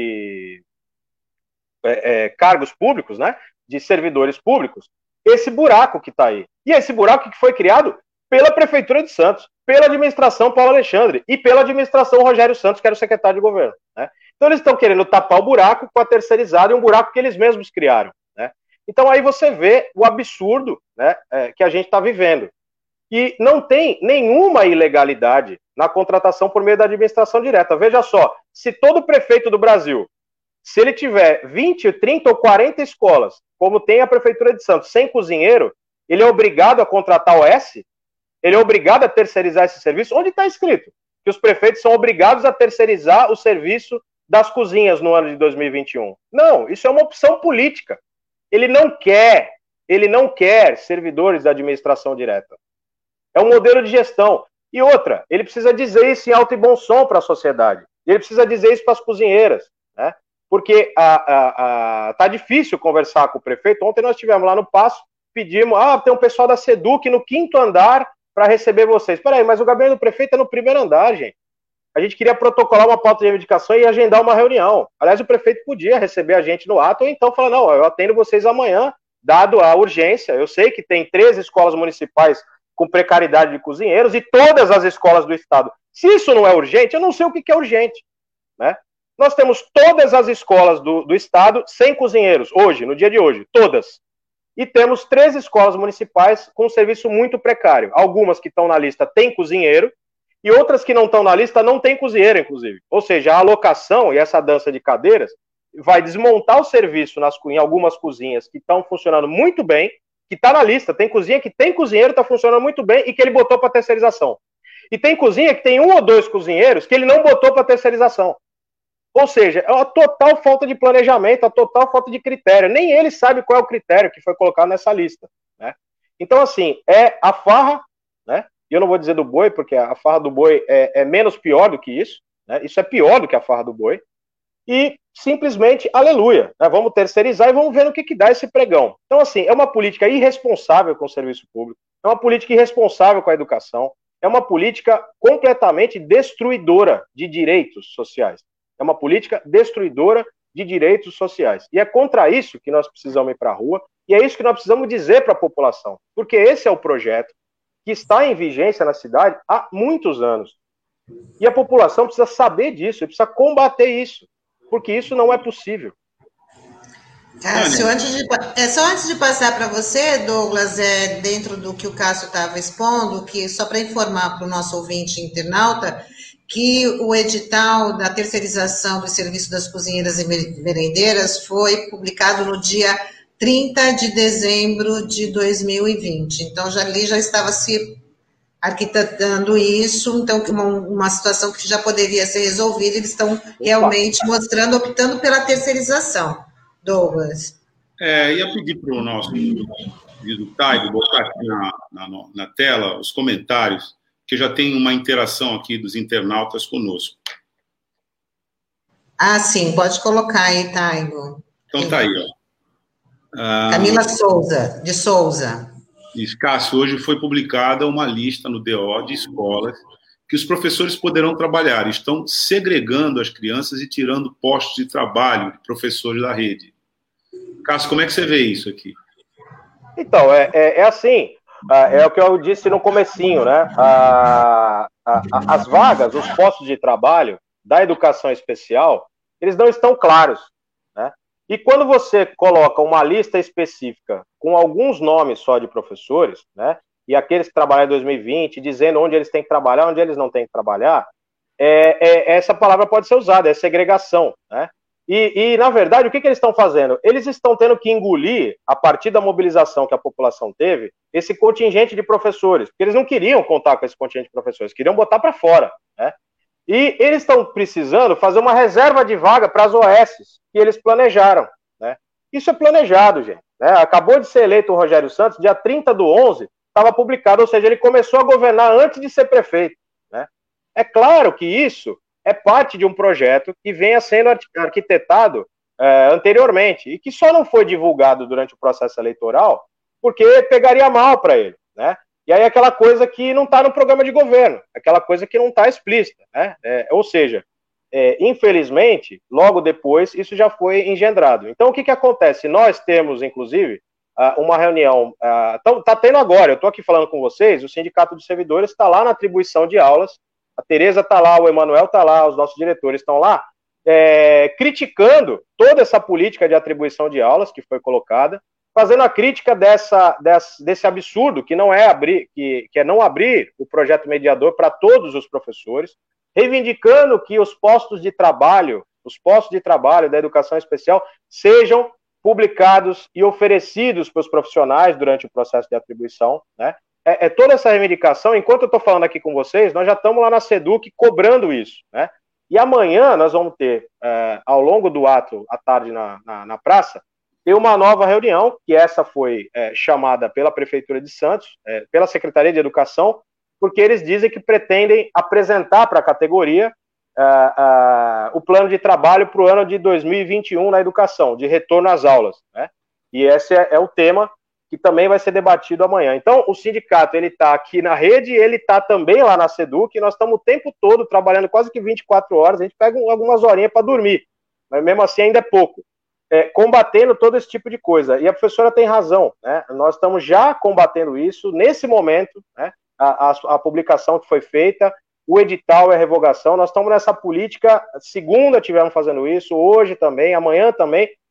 cargos públicos, né? De servidores públicos, esse buraco que está aí. E esse buraco que foi criado pela Prefeitura de Santos, pela administração Paulo Alexandre e pela administração Rogério Santos, que era o secretário de governo. Né? Então eles estão querendo tapar o buraco com a terceirizada e um buraco que eles mesmos criaram. Né? Então aí você vê o absurdo, né, que a gente está vivendo. E não tem nenhuma ilegalidade na contratação por meio da administração direta. Veja só, se todo prefeito do Brasil, se ele tiver 20, 30 ou 40 escolas, como tem a Prefeitura de Santos, sem cozinheiro, ele é obrigado a contratar OS? Ele é obrigado a terceirizar esse serviço? Onde está escrito que os prefeitos são obrigados a terceirizar o serviço das cozinhas no ano de 2021? Não, isso é uma opção política. Ele não quer servidores da administração direta. É um modelo de gestão. E outra, ele precisa dizer isso em alto e bom som para a sociedade. Ele precisa dizer isso para as cozinheiras, né? Porque tá difícil conversar com o prefeito. Ontem nós estivemos lá no Paço, pedimos, tem um pessoal da SEDUC no 5º andar para receber vocês. Peraí, mas o gabinete do prefeito é no 1º andar, gente. A gente queria protocolar uma pauta de reivindicação e agendar uma reunião. Aliás, o prefeito podia receber a gente no ato ou então falar, não, eu atendo vocês amanhã, dado a urgência. Eu sei que tem 13 escolas municipais com precariedade de cozinheiros e todas as escolas do estado. Se isso não é urgente, eu não sei o que é urgente, né? Nós temos todas as escolas do estado sem cozinheiros, hoje, no dia de hoje, todas. E temos 13 escolas municipais com um serviço muito precário. Algumas que estão na lista têm cozinheiro, e outras que não estão na lista não têm cozinheiro, inclusive. Ou seja, a alocação e essa dança de cadeiras vai desmontar o serviço em algumas cozinhas que estão funcionando muito bem, que está na lista. Tem cozinha que tem cozinheiro, está funcionando muito bem e que ele botou para terceirização. E tem cozinha que tem 1 ou 2 cozinheiros que ele não botou para terceirização. Ou seja, é uma total falta de planejamento, a total falta de critério. Nem ele sabe qual é o critério que foi colocado nessa lista, né? Então, assim, é a farra, né? E eu não vou dizer do boi, porque a farra do boi é menos pior do que isso, né? Isso é pior do que a farra do boi. E simplesmente, aleluia, né? Vamos terceirizar e vamos ver no que dá esse pregão. Então, assim, é uma política irresponsável com o serviço público, é uma política irresponsável com a educação, é uma política completamente destruidora de direitos sociais. É uma política destruidora de direitos sociais. E é contra isso que nós precisamos ir para a rua, e é isso que nós precisamos dizer para a população, porque esse é o projeto que está em vigência na cidade há muitos anos. E a população precisa saber disso, precisa combater isso, porque isso não é possível. Cássio, só antes de passar para você, Douglas, dentro do que o Cássio estava expondo, que só para informar para o nosso ouvinte internauta, que o edital da terceirização do serviço das cozinheiras e merendeiras foi publicado no dia 30 de dezembro de 2020. Então, já estava se arquitetando isso, então, uma situação que já poderia ser resolvida, eles estão realmente mostrando, optando pela terceirização. Douglas. Ia pedir para o nosso querido Taigo botar aqui na tela os comentários, que já tem uma interação aqui dos internautas conosco. Ah, sim, pode colocar aí, Taigo. Então tá aí, ó. Camila de Souza. Isso, Cássio, hoje foi publicada uma lista no DO de escolas que os professores poderão trabalhar. Estão segregando as crianças e tirando postos de trabalho de professores da rede. Cássio, como é que você vê isso aqui? Então, é assim... é o que eu disse no comecinho, né? As vagas, os postos de trabalho da educação especial, eles não estão claros, né? E quando você coloca uma lista específica com alguns nomes só de professores, né? E aqueles que trabalharam em 2020, dizendo onde eles têm que trabalhar, onde eles não têm que trabalhar, essa palavra pode ser usada, é segregação, né? E, na verdade, o que eles estão fazendo? Eles estão tendo que engolir, a partir da mobilização que a população teve, esse contingente de professores, porque eles não queriam contar com esse contingente de professores, queriam botar para fora, né? E eles estão precisando fazer uma reserva de vaga para as OSs que eles planejaram, né? Isso é planejado, gente, né? Acabou de ser eleito o Rogério Santos, dia 30/11, estava publicado, ou seja, ele começou a governar antes de ser prefeito, né? É claro que isso é parte de um projeto que venha sendo arquitetado anteriormente e que só não foi divulgado durante o processo eleitoral porque pegaria mal para ele, né? E aí aquela coisa que não está no programa de governo, aquela coisa que não está explícita, né? Ou seja, infelizmente, logo depois, isso já foi engendrado. Então, o que acontece? Nós temos, inclusive, uma reunião, está tendo agora, eu estou aqui falando com vocês, o Sindicato dos Servidores está lá na atribuição de aulas, a Tereza está lá, o Emanuel está lá, os nossos diretores estão lá, criticando toda essa política de atribuição de aulas que foi colocada, fazendo a crítica desse absurdo que não é abrir, que é não abrir o projeto mediador para todos os professores, reivindicando que os postos de trabalho da educação especial sejam publicados e oferecidos para os profissionais durante o processo de atribuição, né? Toda essa reivindicação, enquanto eu estou falando aqui com vocês, nós já estamos lá na SEDUC cobrando isso, né? E amanhã nós vamos ter, ao longo do ato, à tarde na praça, ter uma nova reunião, que essa foi chamada pela Prefeitura de Santos, pela Secretaria de Educação, porque eles dizem que pretendem apresentar para a categoria o plano de trabalho para o ano de 2021 na educação, de retorno às aulas, né? E esse é o tema que também vai ser debatido amanhã. Então, o sindicato, ele está aqui na rede, ele está também lá na SEDUC, e nós estamos o tempo todo trabalhando quase que 24 horas, a gente pega algumas horinhas para dormir, mas mesmo assim ainda é pouco, combatendo todo esse tipo de coisa. E a professora tem razão, né? Nós estamos já combatendo isso, nesse momento, né? A publicação que foi feita, o edital e a revogação, nós estamos nessa política, segunda tivemos fazendo isso, hoje também, amanhã também,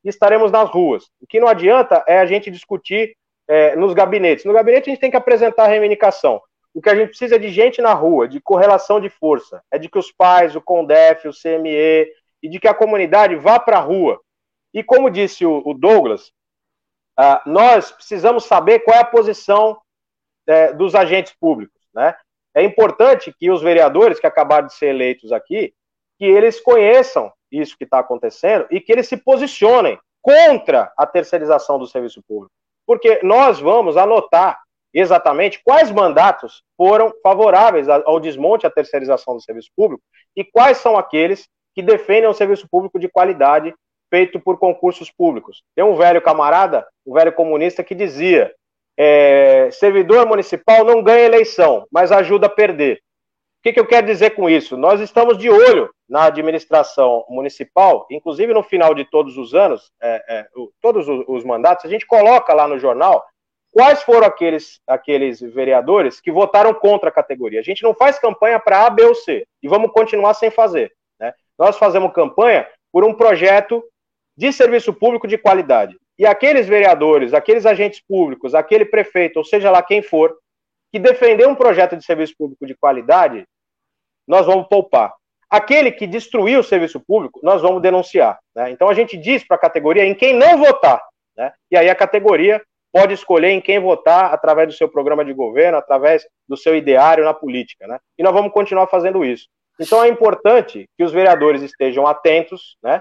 e estaremos nas ruas. O que não adianta é a gente discutir nos gabinetes. No gabinete a gente tem que apresentar a reivindicação. O que a gente precisa é de gente na rua, de correlação de força. É de que os pais, o CONDEF, o CME, e de que a comunidade vá para a rua. E como disse o Douglas, nós precisamos saber qual é a posição dos agentes públicos, né? É importante que os vereadores que acabaram de ser eleitos aqui, que eles conheçam isso que está acontecendo e que eles se posicionem contra a terceirização do serviço público. Porque nós vamos anotar exatamente quais mandatos foram favoráveis ao desmonte e à terceirização do serviço público e quais são aqueles que defendem um serviço público de qualidade feito por concursos públicos. Tem um velho camarada, um velho comunista que dizia: servidor municipal não ganha eleição, mas ajuda a perder. O que eu quero dizer com isso? Nós estamos de olho na administração municipal, inclusive no final de todos os anos, todos os mandatos, a gente coloca lá no jornal quais foram aqueles vereadores que votaram contra a categoria. A gente não faz campanha para A, B ou C, e vamos continuar sem fazer, né? Nós fazemos campanha por um projeto de serviço público de qualidade. E aqueles vereadores, aqueles agentes públicos, aquele prefeito, ou seja lá quem for, que defender um projeto de serviço público de qualidade, nós vamos poupar. Aquele que destruiu o serviço público, nós vamos denunciar, né? Então a gente diz para a categoria em quem não votar, né? E aí a categoria pode escolher em quem votar através do seu programa de governo, através do seu ideário na política, né? E nós vamos continuar fazendo isso. Então é importante que os vereadores estejam atentos, né?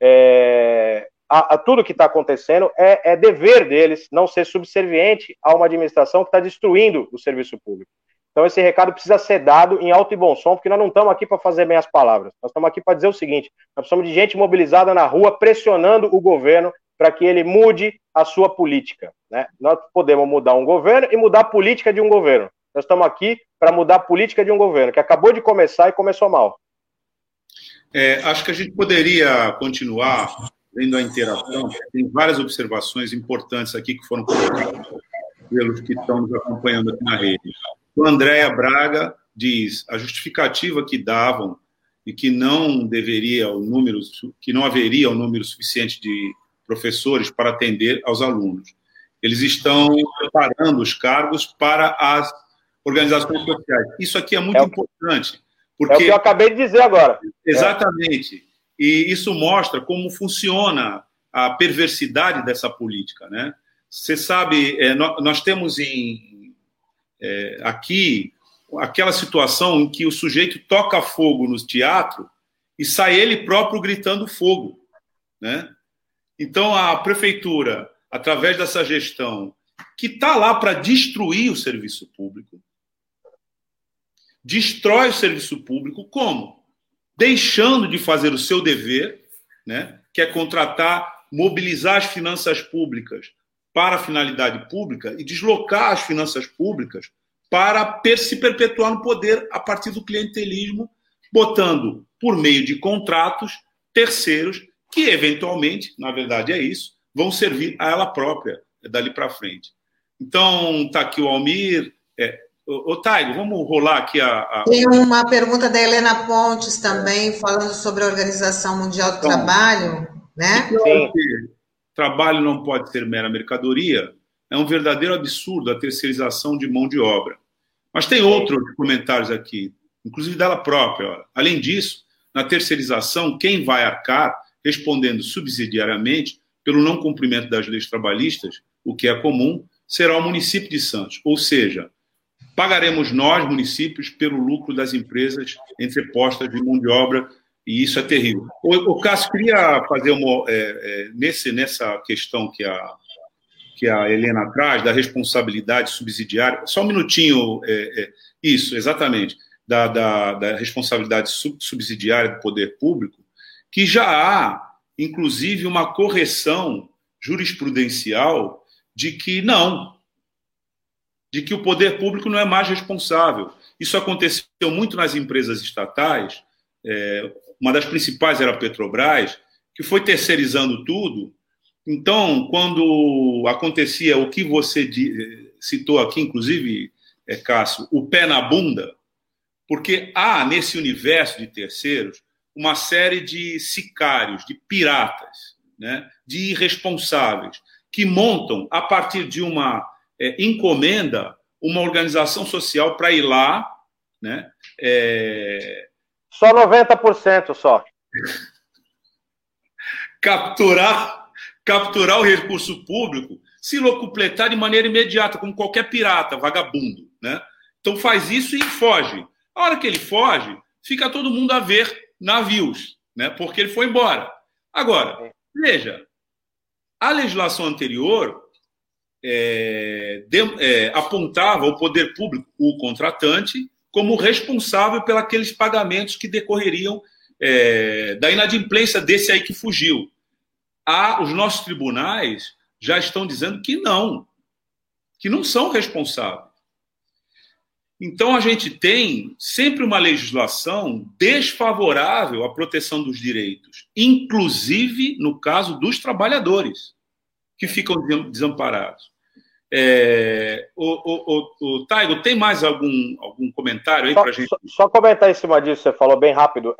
A tudo que está acontecendo. É dever deles não ser subserviente a uma administração que está destruindo o serviço público. Então esse recado precisa ser dado em alto e bom som, porque nós não estamos aqui para fazer bem as palavras. Nós estamos aqui para dizer o seguinte: nós precisamos de gente mobilizada na rua, pressionando o governo para que ele mude a sua política, né? Nós podemos mudar um governo e mudar a política de um governo. Nós estamos aqui para mudar a política de um governo que acabou de começar e começou mal. Acho que a gente poderia continuar vendo a interação. Tem várias observações importantes aqui que foram colocadas pelos que estão nos acompanhando aqui na rede. O Andréa Braga diz: a justificativa que davam e que não haveria o número suficiente de professores para atender aos alunos. Eles estão preparando os cargos para as organizações sociais. Isso aqui é muito importante. Porque... É o que eu acabei de dizer agora. Exatamente. E isso mostra como funciona a perversidade dessa política, né? Você sabe, nós temos aqui aquela situação em que o sujeito toca fogo no teatro e sai ele próprio gritando fogo, né? Então a prefeitura, através dessa gestão, que está lá para destruir o serviço público, destrói o serviço público como? Deixando de fazer o seu dever, né, que é contratar, mobilizar as finanças públicas para a finalidade pública e deslocar as finanças públicas para se perpetuar no poder a partir do clientelismo, botando, por meio de contratos, terceiros que, eventualmente, na verdade é isso, vão servir a ela própria dali para frente. Então, está aqui o Almir. Taigo, vamos rolar aqui Tem uma pergunta da Helena Pontes também, falando sobre a Organização Mundial do Trabalho, né? Sim. Trabalho não pode ser mera mercadoria. É um verdadeiro absurdo a terceirização de mão de obra. Mas tem outros comentários aqui, inclusive dela própria. Olha. Além disso, na terceirização, quem vai arcar, respondendo subsidiariamente pelo não cumprimento das leis trabalhistas, o que é comum, será o município de Santos. Ou seja, pagaremos nós, municípios, pelo lucro das empresas entrepostas de mão de obra, e isso é terrível. O Cássio, queria fazer nessa questão que a Helena traz, da responsabilidade subsidiária, só um minutinho, isso, exatamente, da responsabilidade subsidiária do poder público, que já há, inclusive, uma correção jurisprudencial de que o poder público não é mais responsável. Isso aconteceu muito nas empresas estatais, uma das principais era a Petrobras, que foi terceirizando tudo. Então, quando acontecia o que você citou aqui, inclusive, Cássio, o pé na bunda, porque há, nesse universo de terceiros, uma série de sicários, de piratas, né, de irresponsáveis que montam, a partir de uma encomenda, uma organização social para ir lá, né? Só 90% só. Capturar o recurso público, se locupletar de maneira imediata, como qualquer pirata, vagabundo, né? Então faz isso e foge. A hora que ele foge, fica todo mundo a ver navios, né? Porque ele foi embora. Agora, veja, a legislação anterior apontava o poder público, o contratante, como responsável pelos aqueles pagamentos que decorreriam da inadimplência desse aí que fugiu. Os nossos tribunais já estão dizendo que não são responsáveis. Então, a gente tem sempre uma legislação desfavorável à proteção dos direitos, inclusive no caso dos trabalhadores, que ficam desamparados. Taigo, tem mais algum comentário aí para a gente? Só comentar em cima disso, você falou bem rápido.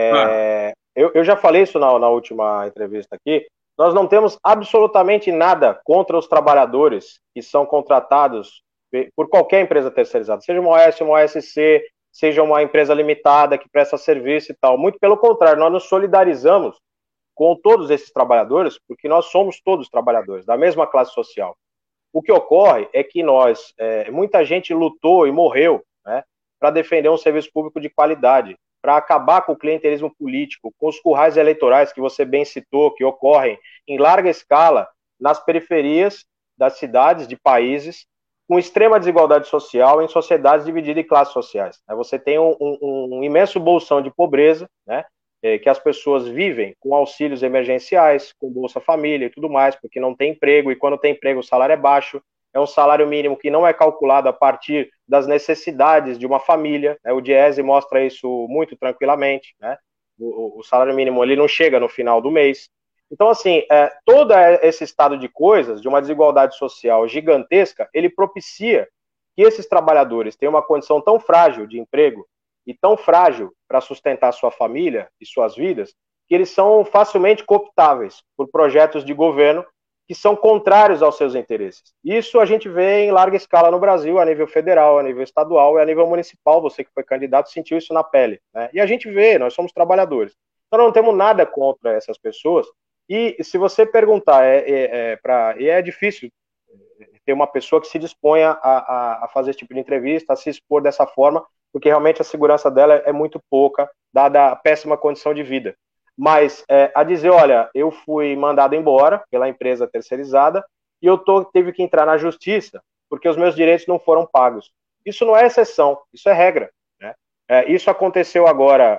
Eu já falei isso na última entrevista aqui. Nós não temos absolutamente nada contra os trabalhadores que são contratados por qualquer empresa terceirizada, seja uma OS, uma OSC, seja uma empresa limitada que presta serviço e tal. Muito pelo contrário, nós nos solidarizamos com todos esses trabalhadores, porque nós somos todos trabalhadores, da mesma classe social. O que ocorre é que muita gente lutou e morreu, né, para defender um serviço público de qualidade, para acabar com o clientelismo político, com os currais eleitorais que você bem citou, que ocorrem em larga escala nas periferias das cidades, de países, com extrema desigualdade social em sociedades divididas em classes sociais. Você tem um imenso bolsão de pobreza, né, que as pessoas vivem com auxílios emergenciais, com Bolsa Família e tudo mais, porque não tem emprego, e quando tem emprego o salário é baixo, é um salário mínimo que não é calculado a partir das necessidades de uma família, né? O Diese mostra isso muito tranquilamente, né? O salário mínimo ele não chega no final do mês. Então, assim, todo esse estado de coisas, de uma desigualdade social gigantesca, ele propicia que esses trabalhadores tenham uma condição tão frágil de emprego e tão frágil para sustentar sua família e suas vidas, que eles são facilmente cooptáveis por projetos de governo que são contrários aos seus interesses. Isso a gente vê em larga escala no Brasil, a nível federal, a nível estadual e a nível municipal. Você que foi candidato sentiu isso na pele, né? E a gente vê, nós somos trabalhadores. Então não temos nada contra essas pessoas. E se você perguntar, e é difícil ter uma pessoa que se disponha a fazer esse tipo de entrevista, a se expor dessa forma, porque realmente a segurança dela é muito pouca, dada a péssima condição de vida. Mas a dizer, olha, eu fui mandado embora pela empresa terceirizada e eu tive que entrar na justiça porque os meus direitos não foram pagos. Isso não é exceção, isso é regra, né? Isso aconteceu agora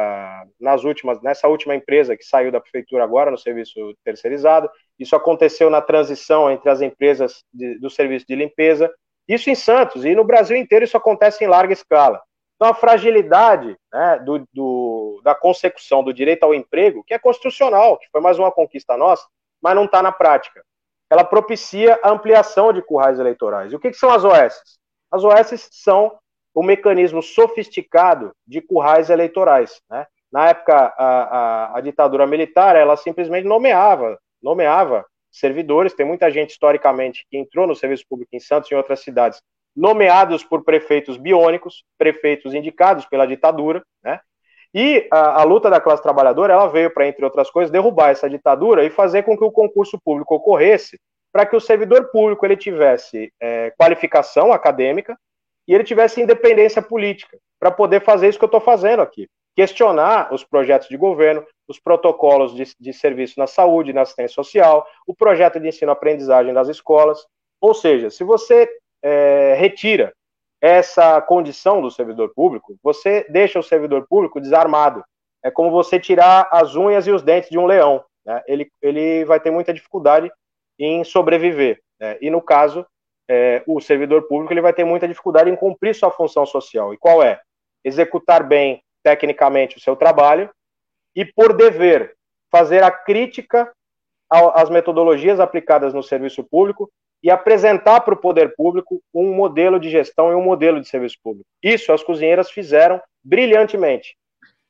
nessa última empresa que saiu da prefeitura agora no serviço terceirizado. Isso aconteceu na transição entre as empresas do serviço de limpeza. Isso em Santos, e no Brasil inteiro isso acontece em larga escala. Então, a fragilidade, né, da consecução do direito ao emprego, que é constitucional, que foi mais uma conquista nossa, mas não está na prática. Ela propicia a ampliação de currais eleitorais. E o que são as OS? As OS são o mecanismo sofisticado de currais eleitorais, né? Na época, a ditadura militar, ela simplesmente nomeava servidores. Tem muita gente, historicamente, que entrou no serviço público em Santos e em outras cidades, nomeados por prefeitos biônicos, prefeitos indicados pela ditadura, né? E a luta da classe trabalhadora, ela veio para, entre outras coisas, derrubar essa ditadura e fazer com que o concurso público ocorresse para que o servidor público ele tivesse qualificação acadêmica e ele tivesse independência política para poder fazer isso que eu estou fazendo aqui. Questionar os projetos de governo, os protocolos de serviço na saúde, na assistência social, o projeto de ensino-aprendizagem das escolas. Ou seja, se você retira essa condição do servidor público, você deixa o servidor público desarmado. É como você tirar as unhas e os dentes de um leão, né? Ele vai ter muita dificuldade em sobreviver, né? E no caso, o servidor público ele vai ter muita dificuldade em cumprir sua função social. E qual é? Executar bem, tecnicamente, o seu trabalho e, por dever, fazer a crítica às metodologias aplicadas no serviço público e apresentar para o poder público um modelo de gestão e um modelo de serviço público. Isso as cozinheiras fizeram brilhantemente.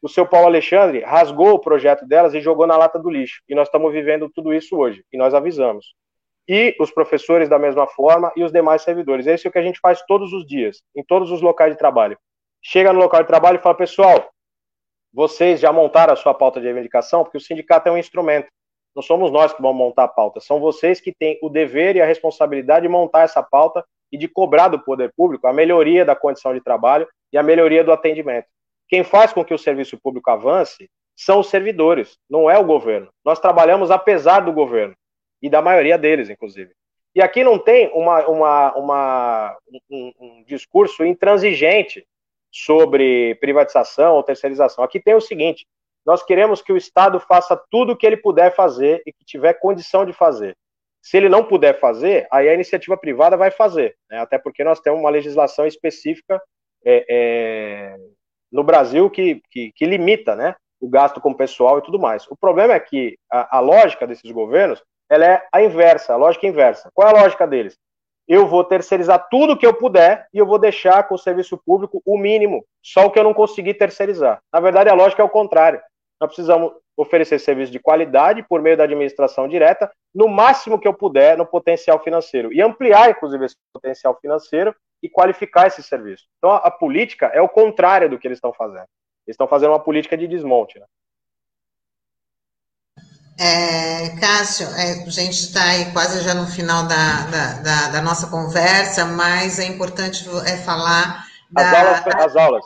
o seu Paulo Alexandre rasgou o projeto delas e jogou na lata do lixo. E nós estamos vivendo tudo isso hoje, e nós avisamos. E os professores da mesma forma e os demais servidores. É isso que a gente faz todos os dias, em todos os locais de trabalho. Chega no local de trabalho e fala, pessoal, vocês já montaram a sua pauta de reivindicação? Porque o sindicato é um instrumento. Não somos nós que vamos montar a pauta. São vocês que têm o dever e a responsabilidade de montar essa pauta e de cobrar do poder público a melhoria da condição de trabalho e a melhoria do atendimento. Quem faz com que o serviço público avance são os servidores, não é o governo. Nós trabalhamos apesar do governo, e da maioria deles, inclusive. E aqui não tem um discurso intransigente sobre privatização ou terceirização. Aqui tem o seguinte, nós queremos que o Estado faça tudo o que ele puder fazer e que tiver condição de fazer. Se ele não puder fazer, aí a iniciativa privada vai fazer, né? Até porque nós temos uma legislação específica no Brasil que limita, né, o gasto com o pessoal e tudo mais. O problema é que a lógica desses governos, ela é a inversa, a lógica inversa. Qual é a lógica deles? Eu vou terceirizar tudo que eu puder e eu vou deixar com o serviço público o mínimo, só o que eu não consegui terceirizar. Na verdade, a lógica é o contrário. Nós precisamos oferecer serviço de qualidade por meio da administração direta, no máximo que eu puder, no potencial financeiro. E ampliar, inclusive, esse potencial financeiro e qualificar esse serviço. Então, a política é o contrário do que eles estão fazendo. Eles estão fazendo uma política de desmonte, né? Cássio, a gente está aí quase já no final da nossa conversa, mas é importante falar as aulas.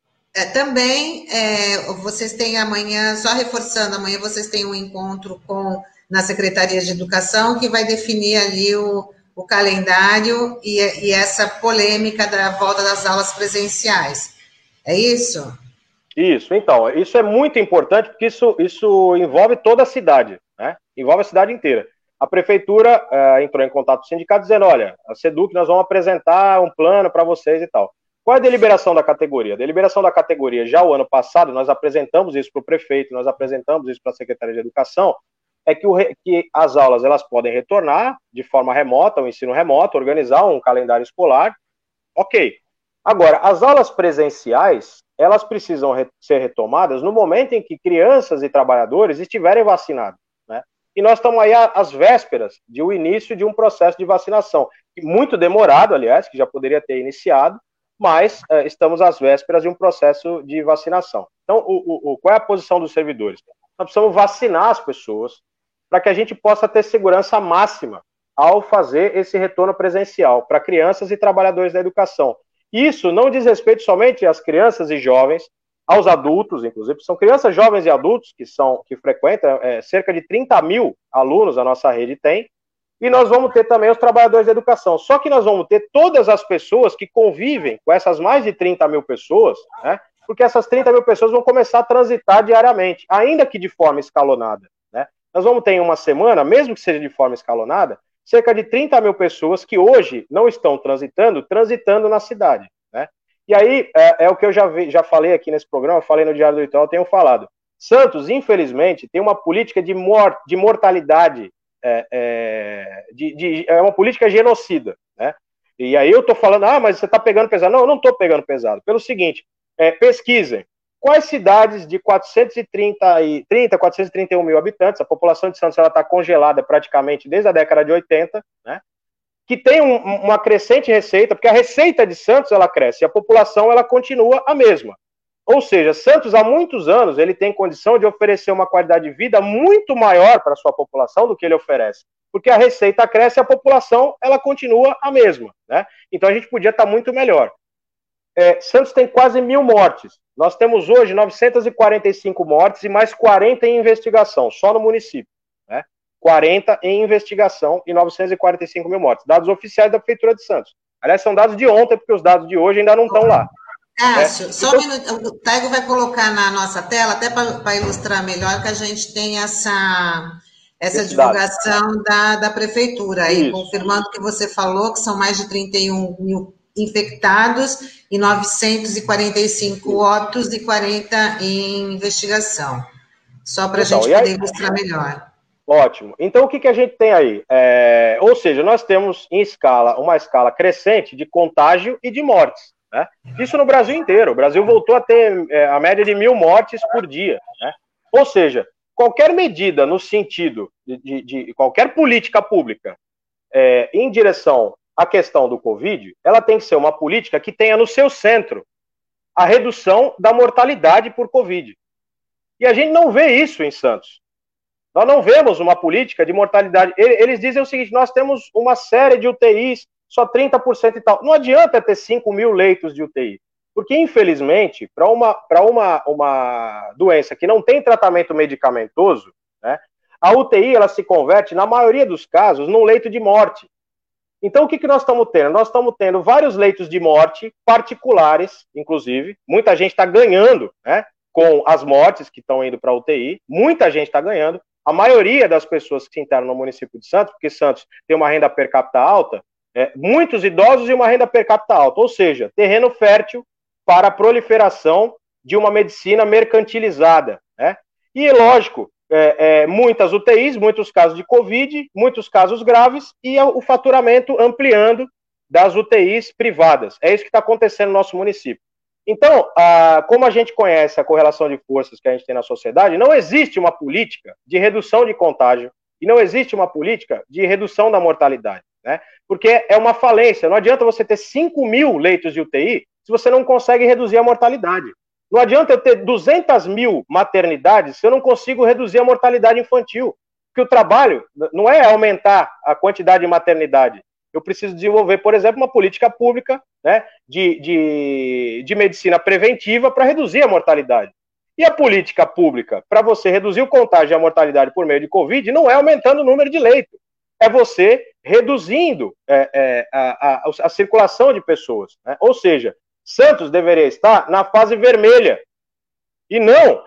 Também, vocês têm amanhã, só reforçando, amanhã vocês têm um encontro na Secretaria de Educação, que vai definir ali o calendário e essa polêmica da volta das aulas presenciais. É isso? Isso, então, isso é muito importante, porque isso envolve toda a cidade, né? Envolve a cidade inteira. A prefeitura entrou em contato com o sindicato dizendo, olha, a SEDUC, nós vamos apresentar um plano para vocês e tal. Qual é a deliberação da categoria? A deliberação da categoria, já o ano passado, nós apresentamos isso para o prefeito, nós apresentamos isso para a Secretaria de Educação, é que as aulas elas podem retornar de forma remota, o ensino remoto, organizar um calendário escolar, ok. Agora, as aulas presenciais, elas precisam ser retomadas no momento em que crianças e trabalhadores estiverem vacinados, né? E nós estamos aí às vésperas do início de um processo de vacinação, muito demorado, aliás, que já poderia ter iniciado, mas estamos às vésperas de um processo de vacinação. Então, qual é a posição dos servidores? Nós precisamos vacinar as pessoas para que a gente possa ter segurança máxima ao fazer esse retorno presencial para crianças e trabalhadores da educação. Isso não diz respeito somente às crianças e jovens, aos adultos, inclusive, são crianças, jovens e adultos que frequentam, cerca de 30 mil alunos a nossa rede tem, e nós vamos ter também os trabalhadores da educação. Só que nós vamos ter todas as pessoas que convivem com essas mais de 30 mil pessoas, né? Porque essas 30 mil pessoas vão começar a transitar diariamente, ainda que de forma escalonada, né? Nós vamos ter em uma semana, mesmo que seja de forma escalonada, cerca de 30 mil pessoas que hoje não estão transitando na cidade, né? E aí, é o que eu já falei aqui nesse programa, falei no Diário do Litoral, tenho falado. Santos, infelizmente, tem uma política de mortalidade, é uma política genocida, né? E aí eu tô falando, mas você tá pegando pesado. Não, eu não tô pegando pesado. Pelo seguinte, pesquisem. Quais cidades de 431 mil habitantes, a população de Santos está congelada praticamente desde a década de 80, né, que tem uma crescente receita, porque a receita de Santos ela cresce e a população ela continua a mesma. Ou seja, Santos há muitos anos ele tem condição de oferecer uma qualidade de vida muito maior para a sua população do que ele oferece, porque a receita cresce e a população ela continua a mesma, né? Então a gente podia estar muito melhor. Santos tem quase 1.000 mortes. Nós temos hoje 945 mortes e mais 40 em investigação, só no município, né? 40 em investigação e 945 mil mortes. Dados oficiais da Prefeitura de Santos. Aliás, são dados de ontem, porque os dados de hoje ainda não estão lá. Cássio, só um minuto. O Taigo vai colocar na nossa tela, até para ilustrar melhor, que a gente tem essa divulgação da Prefeitura, aí, confirmando que você falou, que são mais de 31 mil infectados e 945 óbitos e 40 em investigação. Só para a gente poder ilustrar melhor. Ótimo. Então, o que a gente tem aí? Ou seja, nós temos uma escala crescente de contágio e de mortes, né? Isso no Brasil inteiro. O Brasil voltou a ter a média de 1.000 mortes por dia, né? Ou seja, qualquer medida no sentido de qualquer política pública em direção à questão do Covid, ela tem que ser uma política que tenha no seu centro a redução da mortalidade por Covid. E a gente não vê isso em Santos. Nós não vemos uma política de mortalidade. Eles dizem o seguinte: nós temos uma série de UTIs, só 30% e tal. Não adianta ter 5.000 leitos de UTI, porque, infelizmente, para uma doença que não tem tratamento medicamentoso, né, a UTI ela se converte, na maioria dos casos, num leito de morte. Então, o que nós estamos tendo? Nós estamos tendo vários leitos de morte, particulares, inclusive. Muita gente está ganhando, né, com as mortes que estão indo para a UTI. Muita gente está ganhando. A maioria das pessoas que se internam no município de Santos, porque Santos tem uma renda per capita alta, muitos idosos e uma renda per capita alta, ou seja, terreno fértil para a proliferação de uma medicina mercantilizada, né? E, lógico, muitas UTIs, muitos casos de Covid, muitos casos graves e o faturamento ampliando das UTIs privadas. É isso que está acontecendo no nosso município. Então, como a gente conhece a correlação de forças que a gente tem na sociedade, não existe uma política de redução de contágio e não existe uma política de redução da mortalidade, né? Porque é uma falência. Não adianta você ter 5.000 leitos de UTI se você não consegue reduzir a mortalidade. Não adianta eu ter 200.000 maternidades se eu não consigo reduzir a mortalidade infantil. Porque o trabalho não é aumentar a quantidade de maternidade. Eu preciso desenvolver, por exemplo, uma política pública, né, de medicina preventiva para reduzir a mortalidade. E a política pública para você reduzir o contágio e a mortalidade por meio de Covid não é aumentando o número de leitos. É você reduzindo a circulação de pessoas, né? Ou seja, Santos deveria estar na fase vermelha e não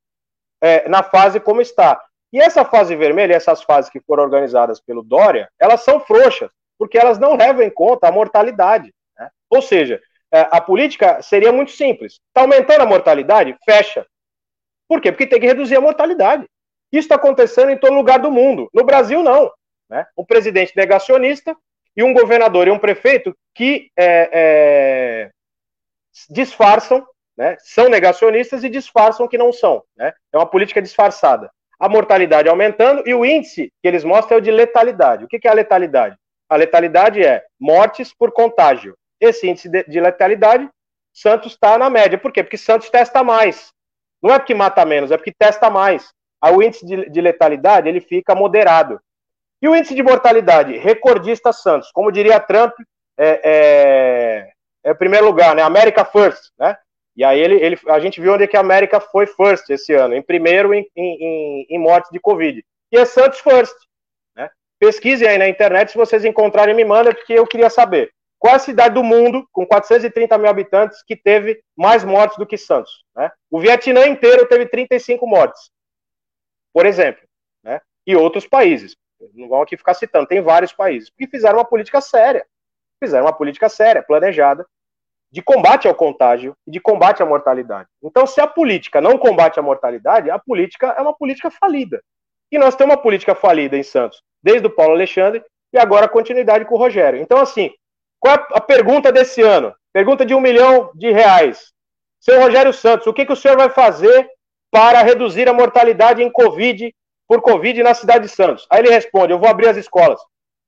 na fase como está. E essa fase vermelha, essas fases que foram organizadas pelo Dória, elas são frouxas, porque elas não levam em conta a mortalidade, né? Ou seja, a política seria muito simples. Está aumentando a mortalidade? Fecha. Por quê? Porque tem que reduzir a mortalidade. Isso está acontecendo em todo lugar do mundo. No Brasil, não, né? Um presidente negacionista e um governador e um prefeito que disfarçam, né? São negacionistas e disfarçam que não são, né? É uma política disfarçada. A mortalidade aumentando e o índice que eles mostram é o de letalidade. O que é a letalidade? A letalidade é mortes por contágio. Esse índice de letalidade, Santos está na média. Por quê? Porque Santos testa mais. Não é porque mata menos, é porque testa mais. Aí o índice de letalidade, ele fica moderado. E o índice de mortalidade? Recordista Santos. Como diria Trump, em primeiro lugar, né? America First, né? E aí a gente viu onde é que a América foi first esse ano. Em primeiro em mortes de Covid. E é Santos first. Pesquisem aí na internet, se vocês encontrarem, me mandem, porque eu queria saber qual é a cidade do mundo, com 430 mil habitantes, que teve mais mortes do que Santos, né? O Vietnã inteiro teve 35 mortes, por exemplo, né? E outros países, não vamos aqui ficar citando, tem vários países, que fizeram uma política séria, planejada, de combate ao contágio e de combate à mortalidade. Então, se a política não combate a mortalidade, a política é uma política falida. E nós temos uma política falida em Santos, desde o Paulo Alexandre, e agora a continuidade com o Rogério. Então, assim, qual é a pergunta desse ano? Pergunta de R$1 milhão. Seu Rogério Santos, o que o senhor vai fazer para reduzir a mortalidade por Covid na cidade de Santos? Aí ele responde, eu vou abrir as escolas.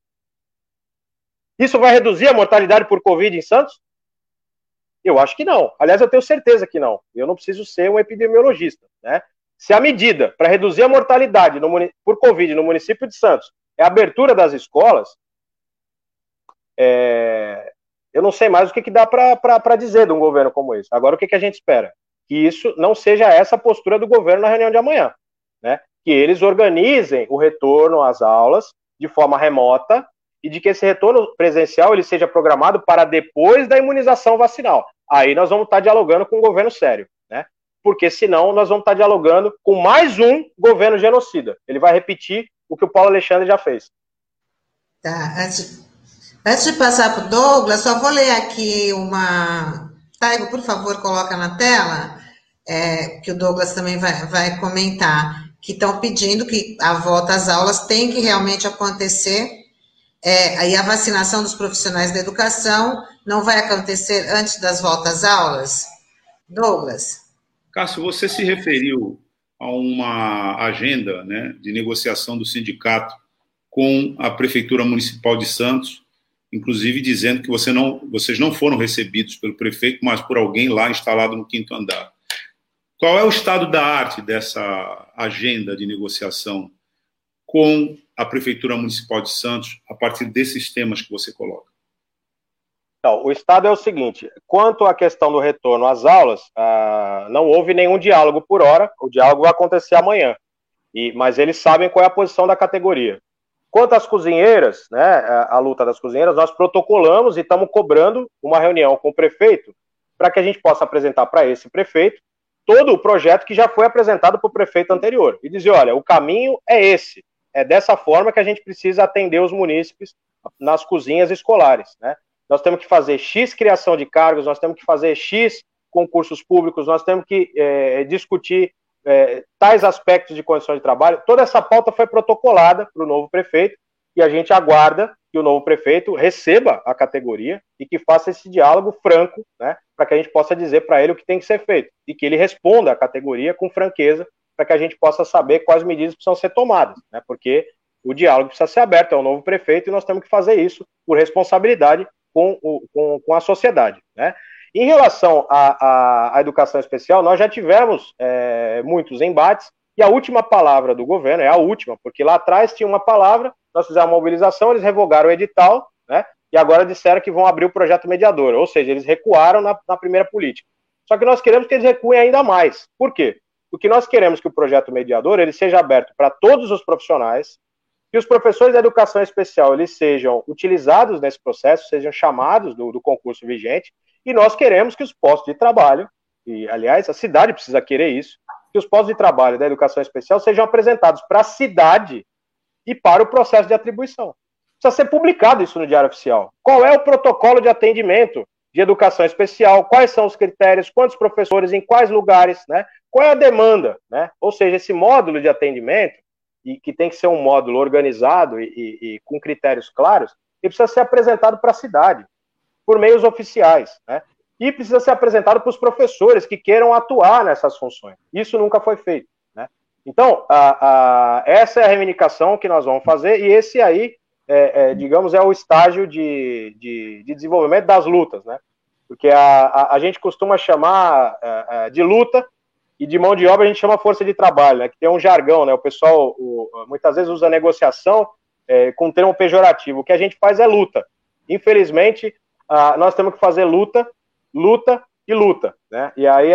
Isso vai reduzir a mortalidade por Covid em Santos? Eu acho que não. Aliás, eu tenho certeza que não. Eu não preciso ser um epidemiologista, né? Se a medida para reduzir a mortalidade por Covid no município de Santos é a abertura das escolas, eu não sei mais o que dá para dizer de um governo como esse. Agora, o que a gente espera? Que isso não seja essa a postura do governo na reunião de amanhã, né? Que eles organizem o retorno às aulas de forma remota e de que esse retorno presencial ele seja programado para depois da imunização vacinal. Aí nós vamos estar dialogando com um governo sério, né? Porque senão nós vamos estar dialogando com mais um governo genocida. Ele vai repetir o que o Paulo Alexandre já fez. Tá, antes de passar para o Douglas, só vou ler aqui uma... Taigo, por favor, coloca na tela, que o Douglas também vai comentar, que estão pedindo que a volta às aulas tem que realmente acontecer, aí a vacinação dos profissionais da educação não vai acontecer antes das voltas às aulas? Douglas? Cássio, você se referiu a uma agenda, né, de negociação do sindicato com a Prefeitura Municipal de Santos, inclusive dizendo que vocês não foram recebidos pelo prefeito, mas por alguém lá instalado no 5º andar. Qual é o estado da arte dessa agenda de negociação com a Prefeitura Municipal de Santos a partir desses temas que você coloca? Então, o estado é o seguinte: quanto à questão do retorno às aulas, não houve nenhum diálogo por hora, o diálogo vai acontecer amanhã, mas eles sabem qual é a posição da categoria. Quanto às cozinheiras, né, a luta das cozinheiras, nós protocolamos e estamos cobrando uma reunião com o prefeito para que a gente possa apresentar para esse prefeito todo o projeto que já foi apresentado para o prefeito anterior e dizer, olha, o caminho é esse, é dessa forma que a gente precisa atender os munícipes nas cozinhas escolares, né? Nós temos que fazer X criação de cargos, nós temos que fazer X concursos públicos, nós temos que discutir tais aspectos de condições de trabalho. Toda essa pauta foi protocolada para o novo prefeito e a gente aguarda que o novo prefeito receba a categoria e que faça esse diálogo franco, né, para que a gente possa dizer para ele o que tem que ser feito e que ele responda à categoria com franqueza para que a gente possa saber quais medidas precisam ser tomadas, né, porque o diálogo precisa ser aberto, é o novo prefeito e nós temos que fazer isso por responsabilidade com a sociedade, né. Em relação à educação especial, nós já tivemos muitos embates e a última palavra do governo, é a última, porque lá atrás tinha uma palavra, nós fizemos uma mobilização, eles revogaram o edital, né, e agora disseram que vão abrir o projeto mediador, ou seja, eles recuaram na primeira política. Só que nós queremos que eles recuem ainda mais. Por quê? Porque nós queremos que o projeto mediador ele seja aberto para todos os profissionais, que os professores da educação especial eles sejam utilizados nesse processo, sejam chamados do concurso vigente, e nós queremos que os postos de trabalho, e aliás a cidade precisa querer isso, que os postos de trabalho da educação especial sejam apresentados para a cidade e para o processo de atribuição. Precisa ser publicado isso no Diário Oficial. Qual é o protocolo de atendimento de educação especial? Quais são os critérios? Quantos professores? Em quais lugares? Né? Qual é a demanda? Né? Ou seja, esse módulo de atendimento, e que tem que ser um módulo organizado e com critérios claros, ele precisa ser apresentado para a cidade, por meios oficiais, né? E precisa ser apresentado para os professores que queiram atuar nessas funções. Isso nunca foi feito, né? Então, essa é a reivindicação que nós vamos fazer, e esse aí, digamos, é o estágio de desenvolvimento das lutas, né? Porque a gente costuma chamar de luta, e de mão de obra a gente chama força de trabalho, né? Que tem um jargão, né? O pessoal muitas vezes usa negociação com um termo pejorativo. O que a gente faz é luta. Infelizmente, nós temos que fazer luta e luta, né? E aí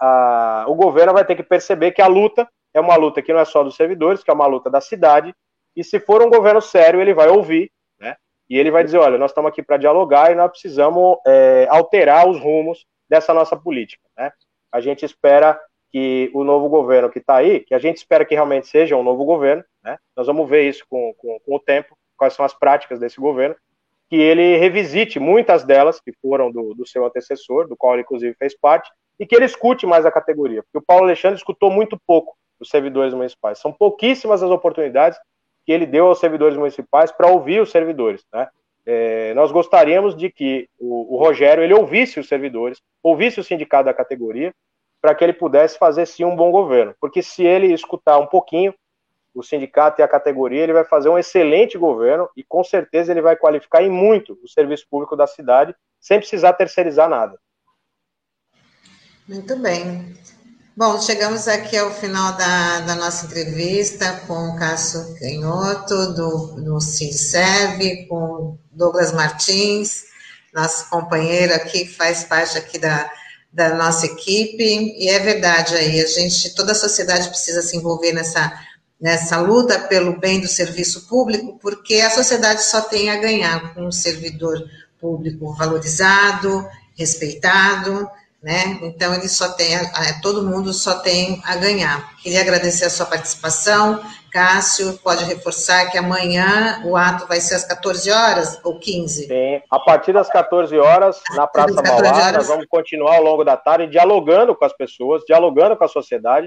o governo vai ter que perceber que a luta é uma luta que não é só dos servidores, que é uma luta da cidade, e se for um governo sério, ele vai ouvir, né? E ele vai dizer, olha, nós estamos aqui para dialogar e nós precisamos alterar os rumos dessa nossa política, né? A gente espera que o novo governo que está aí, que a gente espera que realmente seja um novo governo, né? Nós vamos ver isso com o tempo, quais são as práticas desse governo, que ele revisite muitas delas que foram do seu antecessor, do qual ele inclusive fez parte, e que ele escute mais a categoria, porque o Paulo Alexandre escutou muito pouco os servidores municipais. São pouquíssimas as oportunidades que ele deu aos servidores municipais para ouvir os servidores, né? Nós gostaríamos de que o Rogério ele ouvisse os servidores, ouvisse o sindicato da categoria, para que ele pudesse fazer sim um bom governo, porque se ele escutar um pouquinho o sindicato e a categoria, ele vai fazer um excelente governo e com certeza ele vai qualificar em muito o serviço público da cidade, sem precisar terceirizar nada. Muito bem. Bom, chegamos aqui ao final da nossa entrevista com o Cássio Canhoto, do Sindserv, com o Douglas Martins, nosso companheiro aqui, que faz parte aqui da nossa equipe, e é verdade aí, toda a sociedade precisa se envolver nessa luta pelo bem do serviço público, porque a sociedade só tem a ganhar com um servidor público valorizado, respeitado, né? Então ele só tem, todo mundo só tem a ganhar. Queria agradecer a sua participação, Cássio, pode reforçar que amanhã o ato vai ser às 14 horas ou 15? Sim, a partir das 14 horas, na Praça Mauá, nós vamos continuar ao longo da tarde dialogando com as pessoas, dialogando com a sociedade,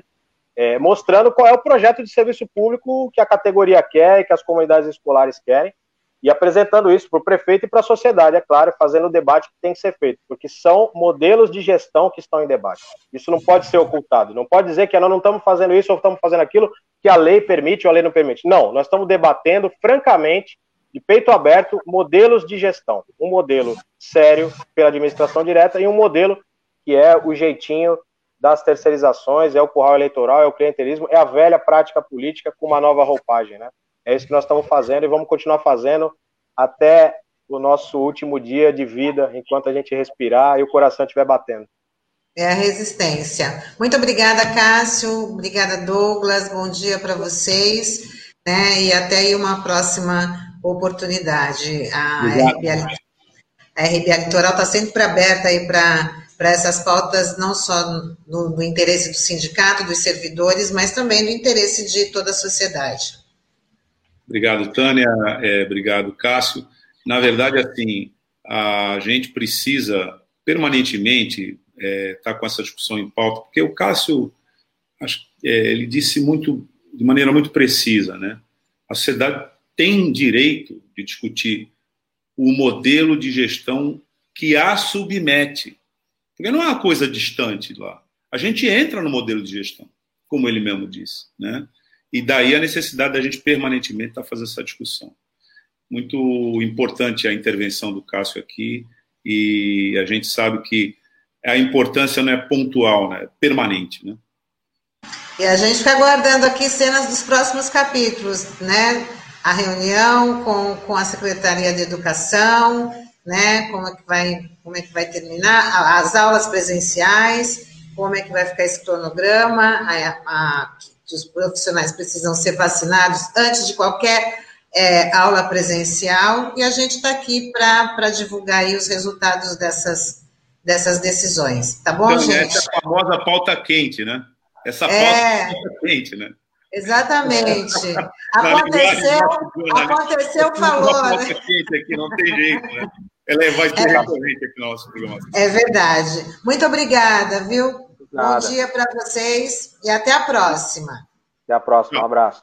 mostrando qual é o projeto de serviço público que a categoria quer e que as comunidades escolares querem, e apresentando isso para o prefeito e para a sociedade, é claro, fazendo o debate que tem que ser feito, porque são modelos de gestão que estão em debate. Isso não pode ser ocultado, não pode dizer que nós não estamos fazendo isso ou estamos fazendo aquilo que a lei permite ou a lei não permite. Não, nós estamos debatendo francamente, de peito aberto, modelos de gestão. Um modelo sério pela administração direta e um modelo que é o jeitinho das terceirizações, é o curral eleitoral, é o clientelismo, é a velha prática política com uma nova roupagem, né? É isso que nós estamos fazendo e vamos continuar fazendo até o nosso último dia de vida, enquanto a gente respirar e o coração estiver batendo. É a resistência. Muito obrigada, Cássio. Obrigada, Douglas. Bom dia para vocês, né? E até aí uma próxima oportunidade. A RBA Litoral está sempre aberta aí para essas pautas, não só no interesse do sindicato, dos servidores, mas também no interesse de toda a sociedade. Obrigado, Tânia. Obrigado, Cássio. Na verdade, assim, a gente precisa permanentemente estar com essa discussão em pauta, porque o Cássio, ele disse de maneira muito precisa, né? A sociedade tem direito de discutir o modelo de gestão que a submete, porque não é uma coisa distante lá. A gente entra no modelo de gestão, como ele mesmo disse, né? E daí a necessidade da gente permanentemente estar fazendo essa discussão. Muito importante a intervenção do Cássio aqui, e a gente sabe que a importância não é pontual, né? É permanente, né? E a gente fica aguardando aqui cenas dos próximos capítulos, né? A reunião com a Secretaria de Educação, né? Como é que vai terminar, as aulas presenciais, como é que vai ficar esse cronograma, que os profissionais precisam ser vacinados antes de qualquer aula presencial, e a gente está aqui para divulgar aí os resultados dessas decisões, tá bom, então, gente? Essa famosa pauta quente, né? Essa pauta quente, né? Exatamente. Aconteceu, falou, né? Pauta quente aqui, não tem jeito, né? Ela vai ser recorrente aqui no nosso programa. É verdade. Muito obrigada, viu? Bom dia para vocês e até a próxima. Até a próxima, um abraço.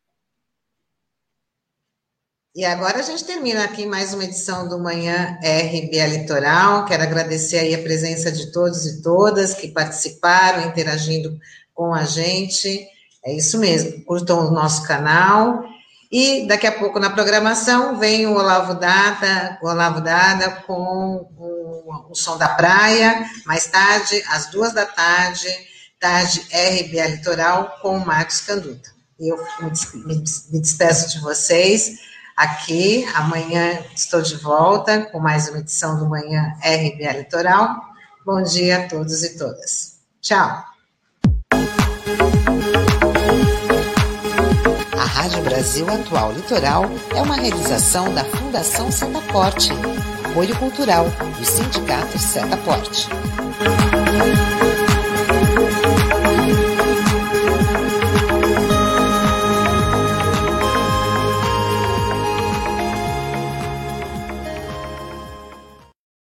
E agora a gente termina aqui mais uma edição do Manhã RBA Litoral. Quero agradecer aí a presença de todos e todas que participaram, interagindo com a gente. É isso mesmo, curtam o nosso canal. E daqui a pouco na programação vem o Olavo Dada com o Som da Praia. Mais tarde, às 14h, tarde RBA Litoral com o Marcos Canduta. E eu me despeço de vocês aqui. Amanhã estou de volta com mais uma edição do Manhã RBA Litoral. Bom dia a todos e todas. Tchau. A Rádio Brasil Atual Litoral é uma realização da Fundação Setaporte, apoio cultural do Sindicato Setaporte.